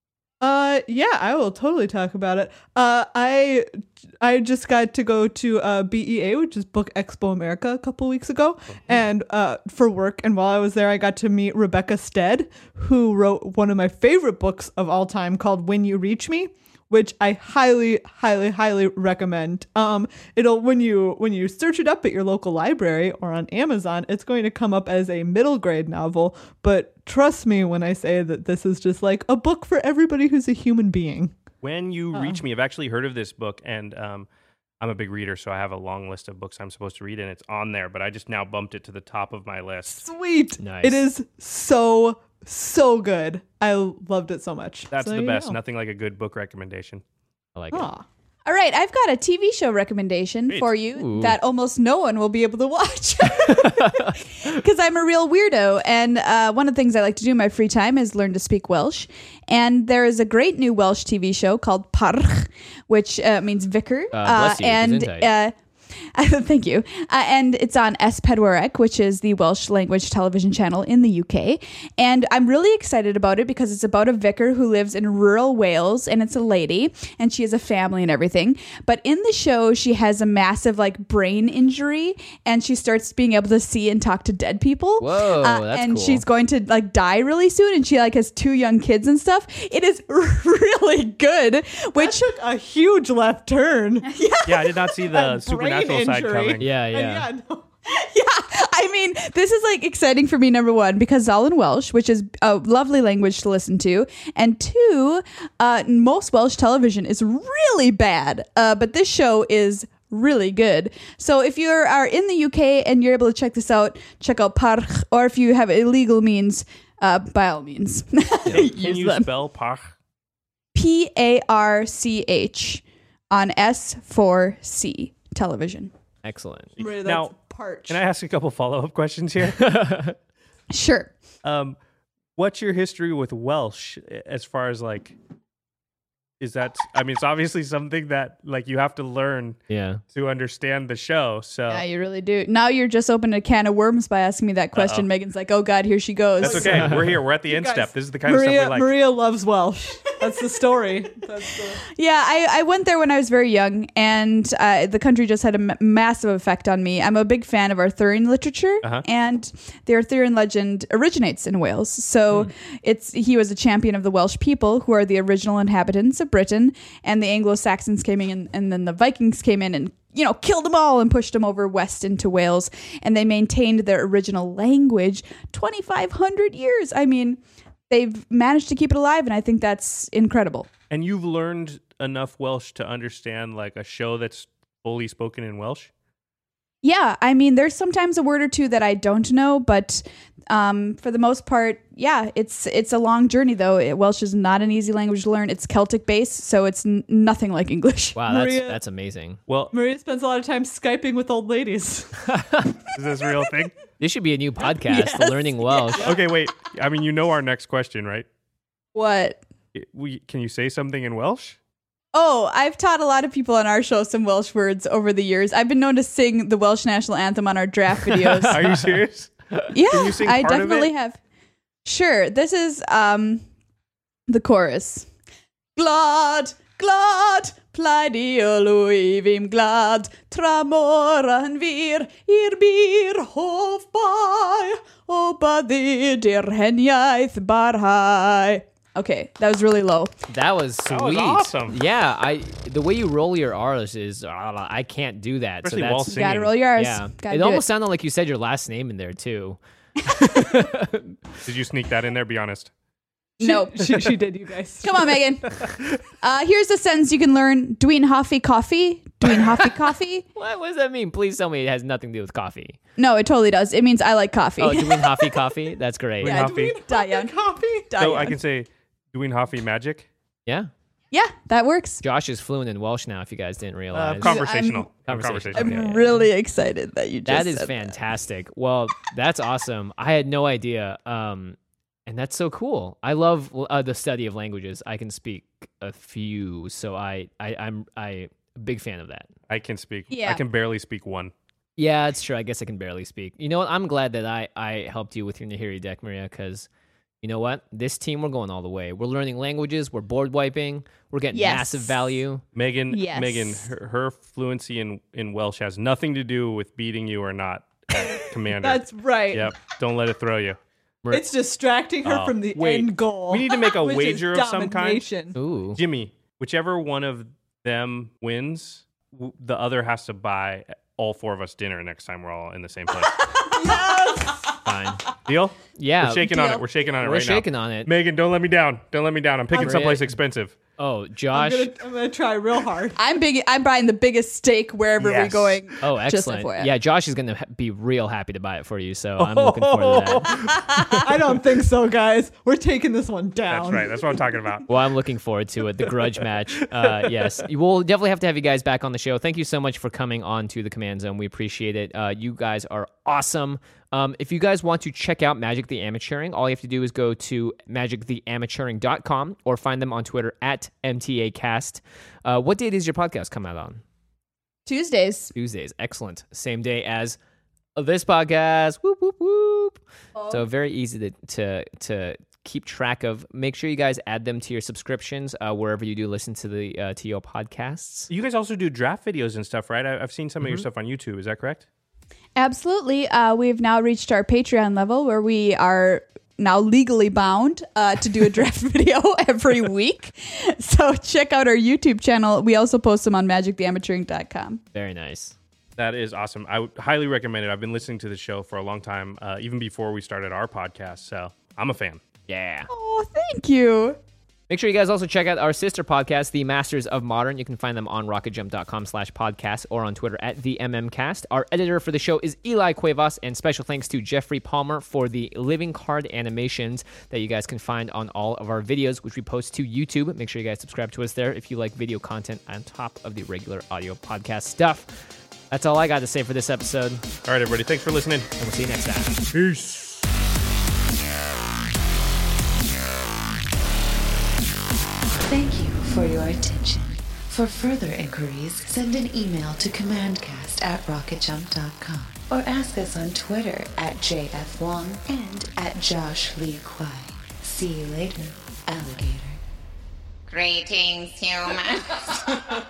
Uh, yeah, I will totally talk about it. Uh, I I just got to go to uh, B E A, which is Book Expo America, a couple weeks ago, and uh, for work. And while I was there, I got to meet Rebecca Stead, who wrote one of my favorite books of all time called When You Reach Me, which I highly, highly, highly recommend. Um, it'll when you when you search it up at your local library or on Amazon, it's going to come up as a middle grade novel. But trust me when I say that this is just like a book for everybody who's a human being. When You Reach Me, I've actually heard of this book, and um, I'm a big reader, so I have a long list of books I'm supposed to read, and it's on there, but I just now bumped it to the top of my list. Sweet. Nice. It is so, so good. I loved it so much. That's So the there you best. go. Nothing like a good book recommendation. I like it. Aw. All right, I've got a T V show recommendation Great. for you Ooh. that almost no one will be able to watch because I'm a real weirdo. And uh, one of the things I like to do in my free time is learn to speak Welsh. And there is a great new Welsh T V show called Parch, which uh, means vicar. Uh, bless you, and gesundheit. uh, thank you. Uh, and it's on S Pedwarek, which is the Welsh language television channel in the U K. And I'm really excited about it because it's about a vicar who lives in rural Wales, and it's a lady, and she has a family and everything. But in the show, she has a massive like brain injury, and she starts being able to see and talk to dead people. Whoa, Uh, that's and cool. she's going to like die really soon, and she like has two young kids and stuff. It is really good. Which Took a huge left turn. Yeah, I did not see the A supernatural brain side injury. coming. Yeah, And yeah. yeah, no. yeah, I mean, this is like exciting for me, number one, because it's all in Welsh, which is a lovely language to listen to. And two, uh, most Welsh television is really bad, uh, but this show is really good. So if you are in the U K and you're able to check this out, check out Parch, or if you have illegal means, uh, by all means, Can use you them. spell Pach? P A R C H on S four C television. Excellent. Maria, that's Now, Parch. Can I ask a couple follow-up questions here? Sure. um, what's your history with Welsh as far as like, is that, I mean, it's obviously something that like you have to learn Yeah. to understand the show. So Yeah, you really do. Now you're just opening a can of worms by asking me that question. Uh-oh. Megan's like, oh God, here she goes. that's okay. We're here. We're at the end guys- step. This is the kind of stuff Maria we like. Maria loves Welsh. That's the story. That's the... Yeah, I, I went there when I was very young, and uh, the country just had a m- massive effect on me. I'm a big fan of Arthurian literature, Uh-huh. and the Arthurian legend originates in Wales. So it's he was a champion of the Welsh people, who are the original inhabitants of Britain, and the Anglo-Saxons came in, and, and then the Vikings came in and you know killed them all and pushed them over west into Wales, and they maintained their original language twenty-five hundred years. I mean, they've managed to keep it alive, and I think that's incredible. And you've learned enough Welsh to understand like a show that's fully spoken in Welsh? Yeah, I mean, there's sometimes a word or two that I don't know, but um, for the most part, yeah, it's it's a long journey, though. It, Welsh is not an easy language to learn. It's Celtic based, so it's n- nothing like English. Wow, that's Maria- that's amazing. Well, Maria spends a lot of time Skyping with old ladies. is this a real thing? This should be a new podcast, Learning Welsh. Okay, wait. I mean, you know our next question, right? What? It- we, can you say something in Welsh? Oh, I've taught a lot of people on our show some Welsh words over the years. I've been known to sing the Welsh national anthem on our draft videos. Are you serious? Yeah, Can you sing I part of definitely it? have. Sure, this is um the chorus. Glad, glad Gladiolo vim glad, tramoran vir, ir bir hof by, o badi dir heniaith barhai. Okay, that was really low. That was sweet. That was awesome. Yeah, I the way you roll your R's is uh, I can't do that. Especially so while that's, singing. Gotta roll yours. Yeah, Gotta it do almost it. sounded like you said your last name in there too. Did you sneak that in there? Be honest. Nope. she, she did, you guys. Come on, Megan. Uh, here's a sentence you can learn. Doing Hoffy coffee. Doing Hoffy coffee. What, what does that mean? Please tell me it has nothing to do with coffee. No, it totally does. It means I like coffee. Oh, doing Hoffy coffee? That's great. Doing Yeah, Hoffy. Diane. Coffee. So Diane. I can say doing Hoffy magic. Yeah. Yeah, that works. Josh is fluent in Welsh now, if you guys didn't Uh, realize. conversational. I'm Conversation. conversational. I'm Okay, yeah. really excited that you just That is said fantastic. Well, that's awesome. I had no idea. Um, and that's so cool. I love uh, the study of languages. I can speak a few, so I, I I'm I a big fan of that. I can speak. Yeah. I can barely speak one. Yeah, it's true. I guess I can barely speak. You know what? I'm glad that I I helped you with your Nahiri deck, Maria, because you know what? This team, we're going all the way. We're learning languages. We're board wiping. We're getting Yes. massive value. Megan, Yes. Megan, her, her fluency in, in Welsh has nothing to do with beating you or not at Commander. That's right. Yep. Don't let it throw you. It's distracting her Oh, from the wait. end goal. We need to make a which is wager of some kind. domination. Ooh. Jimmy, whichever one of them wins, w- the other has to buy all four of us dinner next time we're all in the same place. Fine. Deal? Yeah. We're shaking on Deal. it. We're shaking on it We're right shaking now. on it. Megan, don't let me down. Don't let me down. I'm picking Maria- someplace expensive. Oh, I'm Josh. gonna, I'm gonna try real hard. I'm big. I'm buying the biggest steak wherever we're Yes. going. Oh, Just excellent. F Y I. Yeah, Josh is going to ha- be real happy to buy it for you, so I'm looking forward to that. I don't think so, guys. We're taking this one down. That's right. That's what I'm talking about. Well, I'm looking forward to it. The grudge match. Uh, yes. We'll definitely have to have you guys back on the show. Thank you so much for coming on to the Command Zone. We appreciate it. Uh, you guys are awesome. Um, if you guys want to check out Magic the Amateuring, all you have to do is go to magic the amateuring dot com or find them on Twitter at M T A Cast. Uh, what day does your podcast come out on? Tuesdays. Tuesdays. Excellent. Same day as this podcast. Whoop, whoop, whoop. So very easy to, to, to keep track of. Make sure you guys add them to your subscriptions uh, wherever you do listen to the uh, T O podcasts. You guys also do draft videos and stuff, right? I, I've seen some of your stuff on YouTube. Is that correct? Absolutely. Uh, we've now reached our Patreon level where we are now legally bound uh, to do a draft video every week. So check out our YouTube channel. We also post them on magic the amateuring dot com. Very nice. That is awesome. I would highly recommend it. I've been listening to the show for a long time, uh, even before we started our podcast. So I'm a fan. Yeah. Oh, thank you. Make sure you guys also check out our sister podcast, The Masters of Modern. You can find them on rocket jump dot com slash podcast or on Twitter at the M M Cast. Our editor for the show is Eli Cuevas, and special thanks to Jeffrey Palmer for the living card animations that you guys can find on all of our videos, which we post to YouTube. Make sure you guys subscribe to us there if you like video content on top of the regular audio podcast stuff. That's all I got to say for this episode, and All right, everybody. Thanks for listening. we'll see you next time. Peace. Thank you for your attention. For further inquiries, send an email to commandcast at rocket jump dot com or ask us on Twitter at J F Wong and at Josh Lee Kwai. See you later, alligator. Greetings, humans.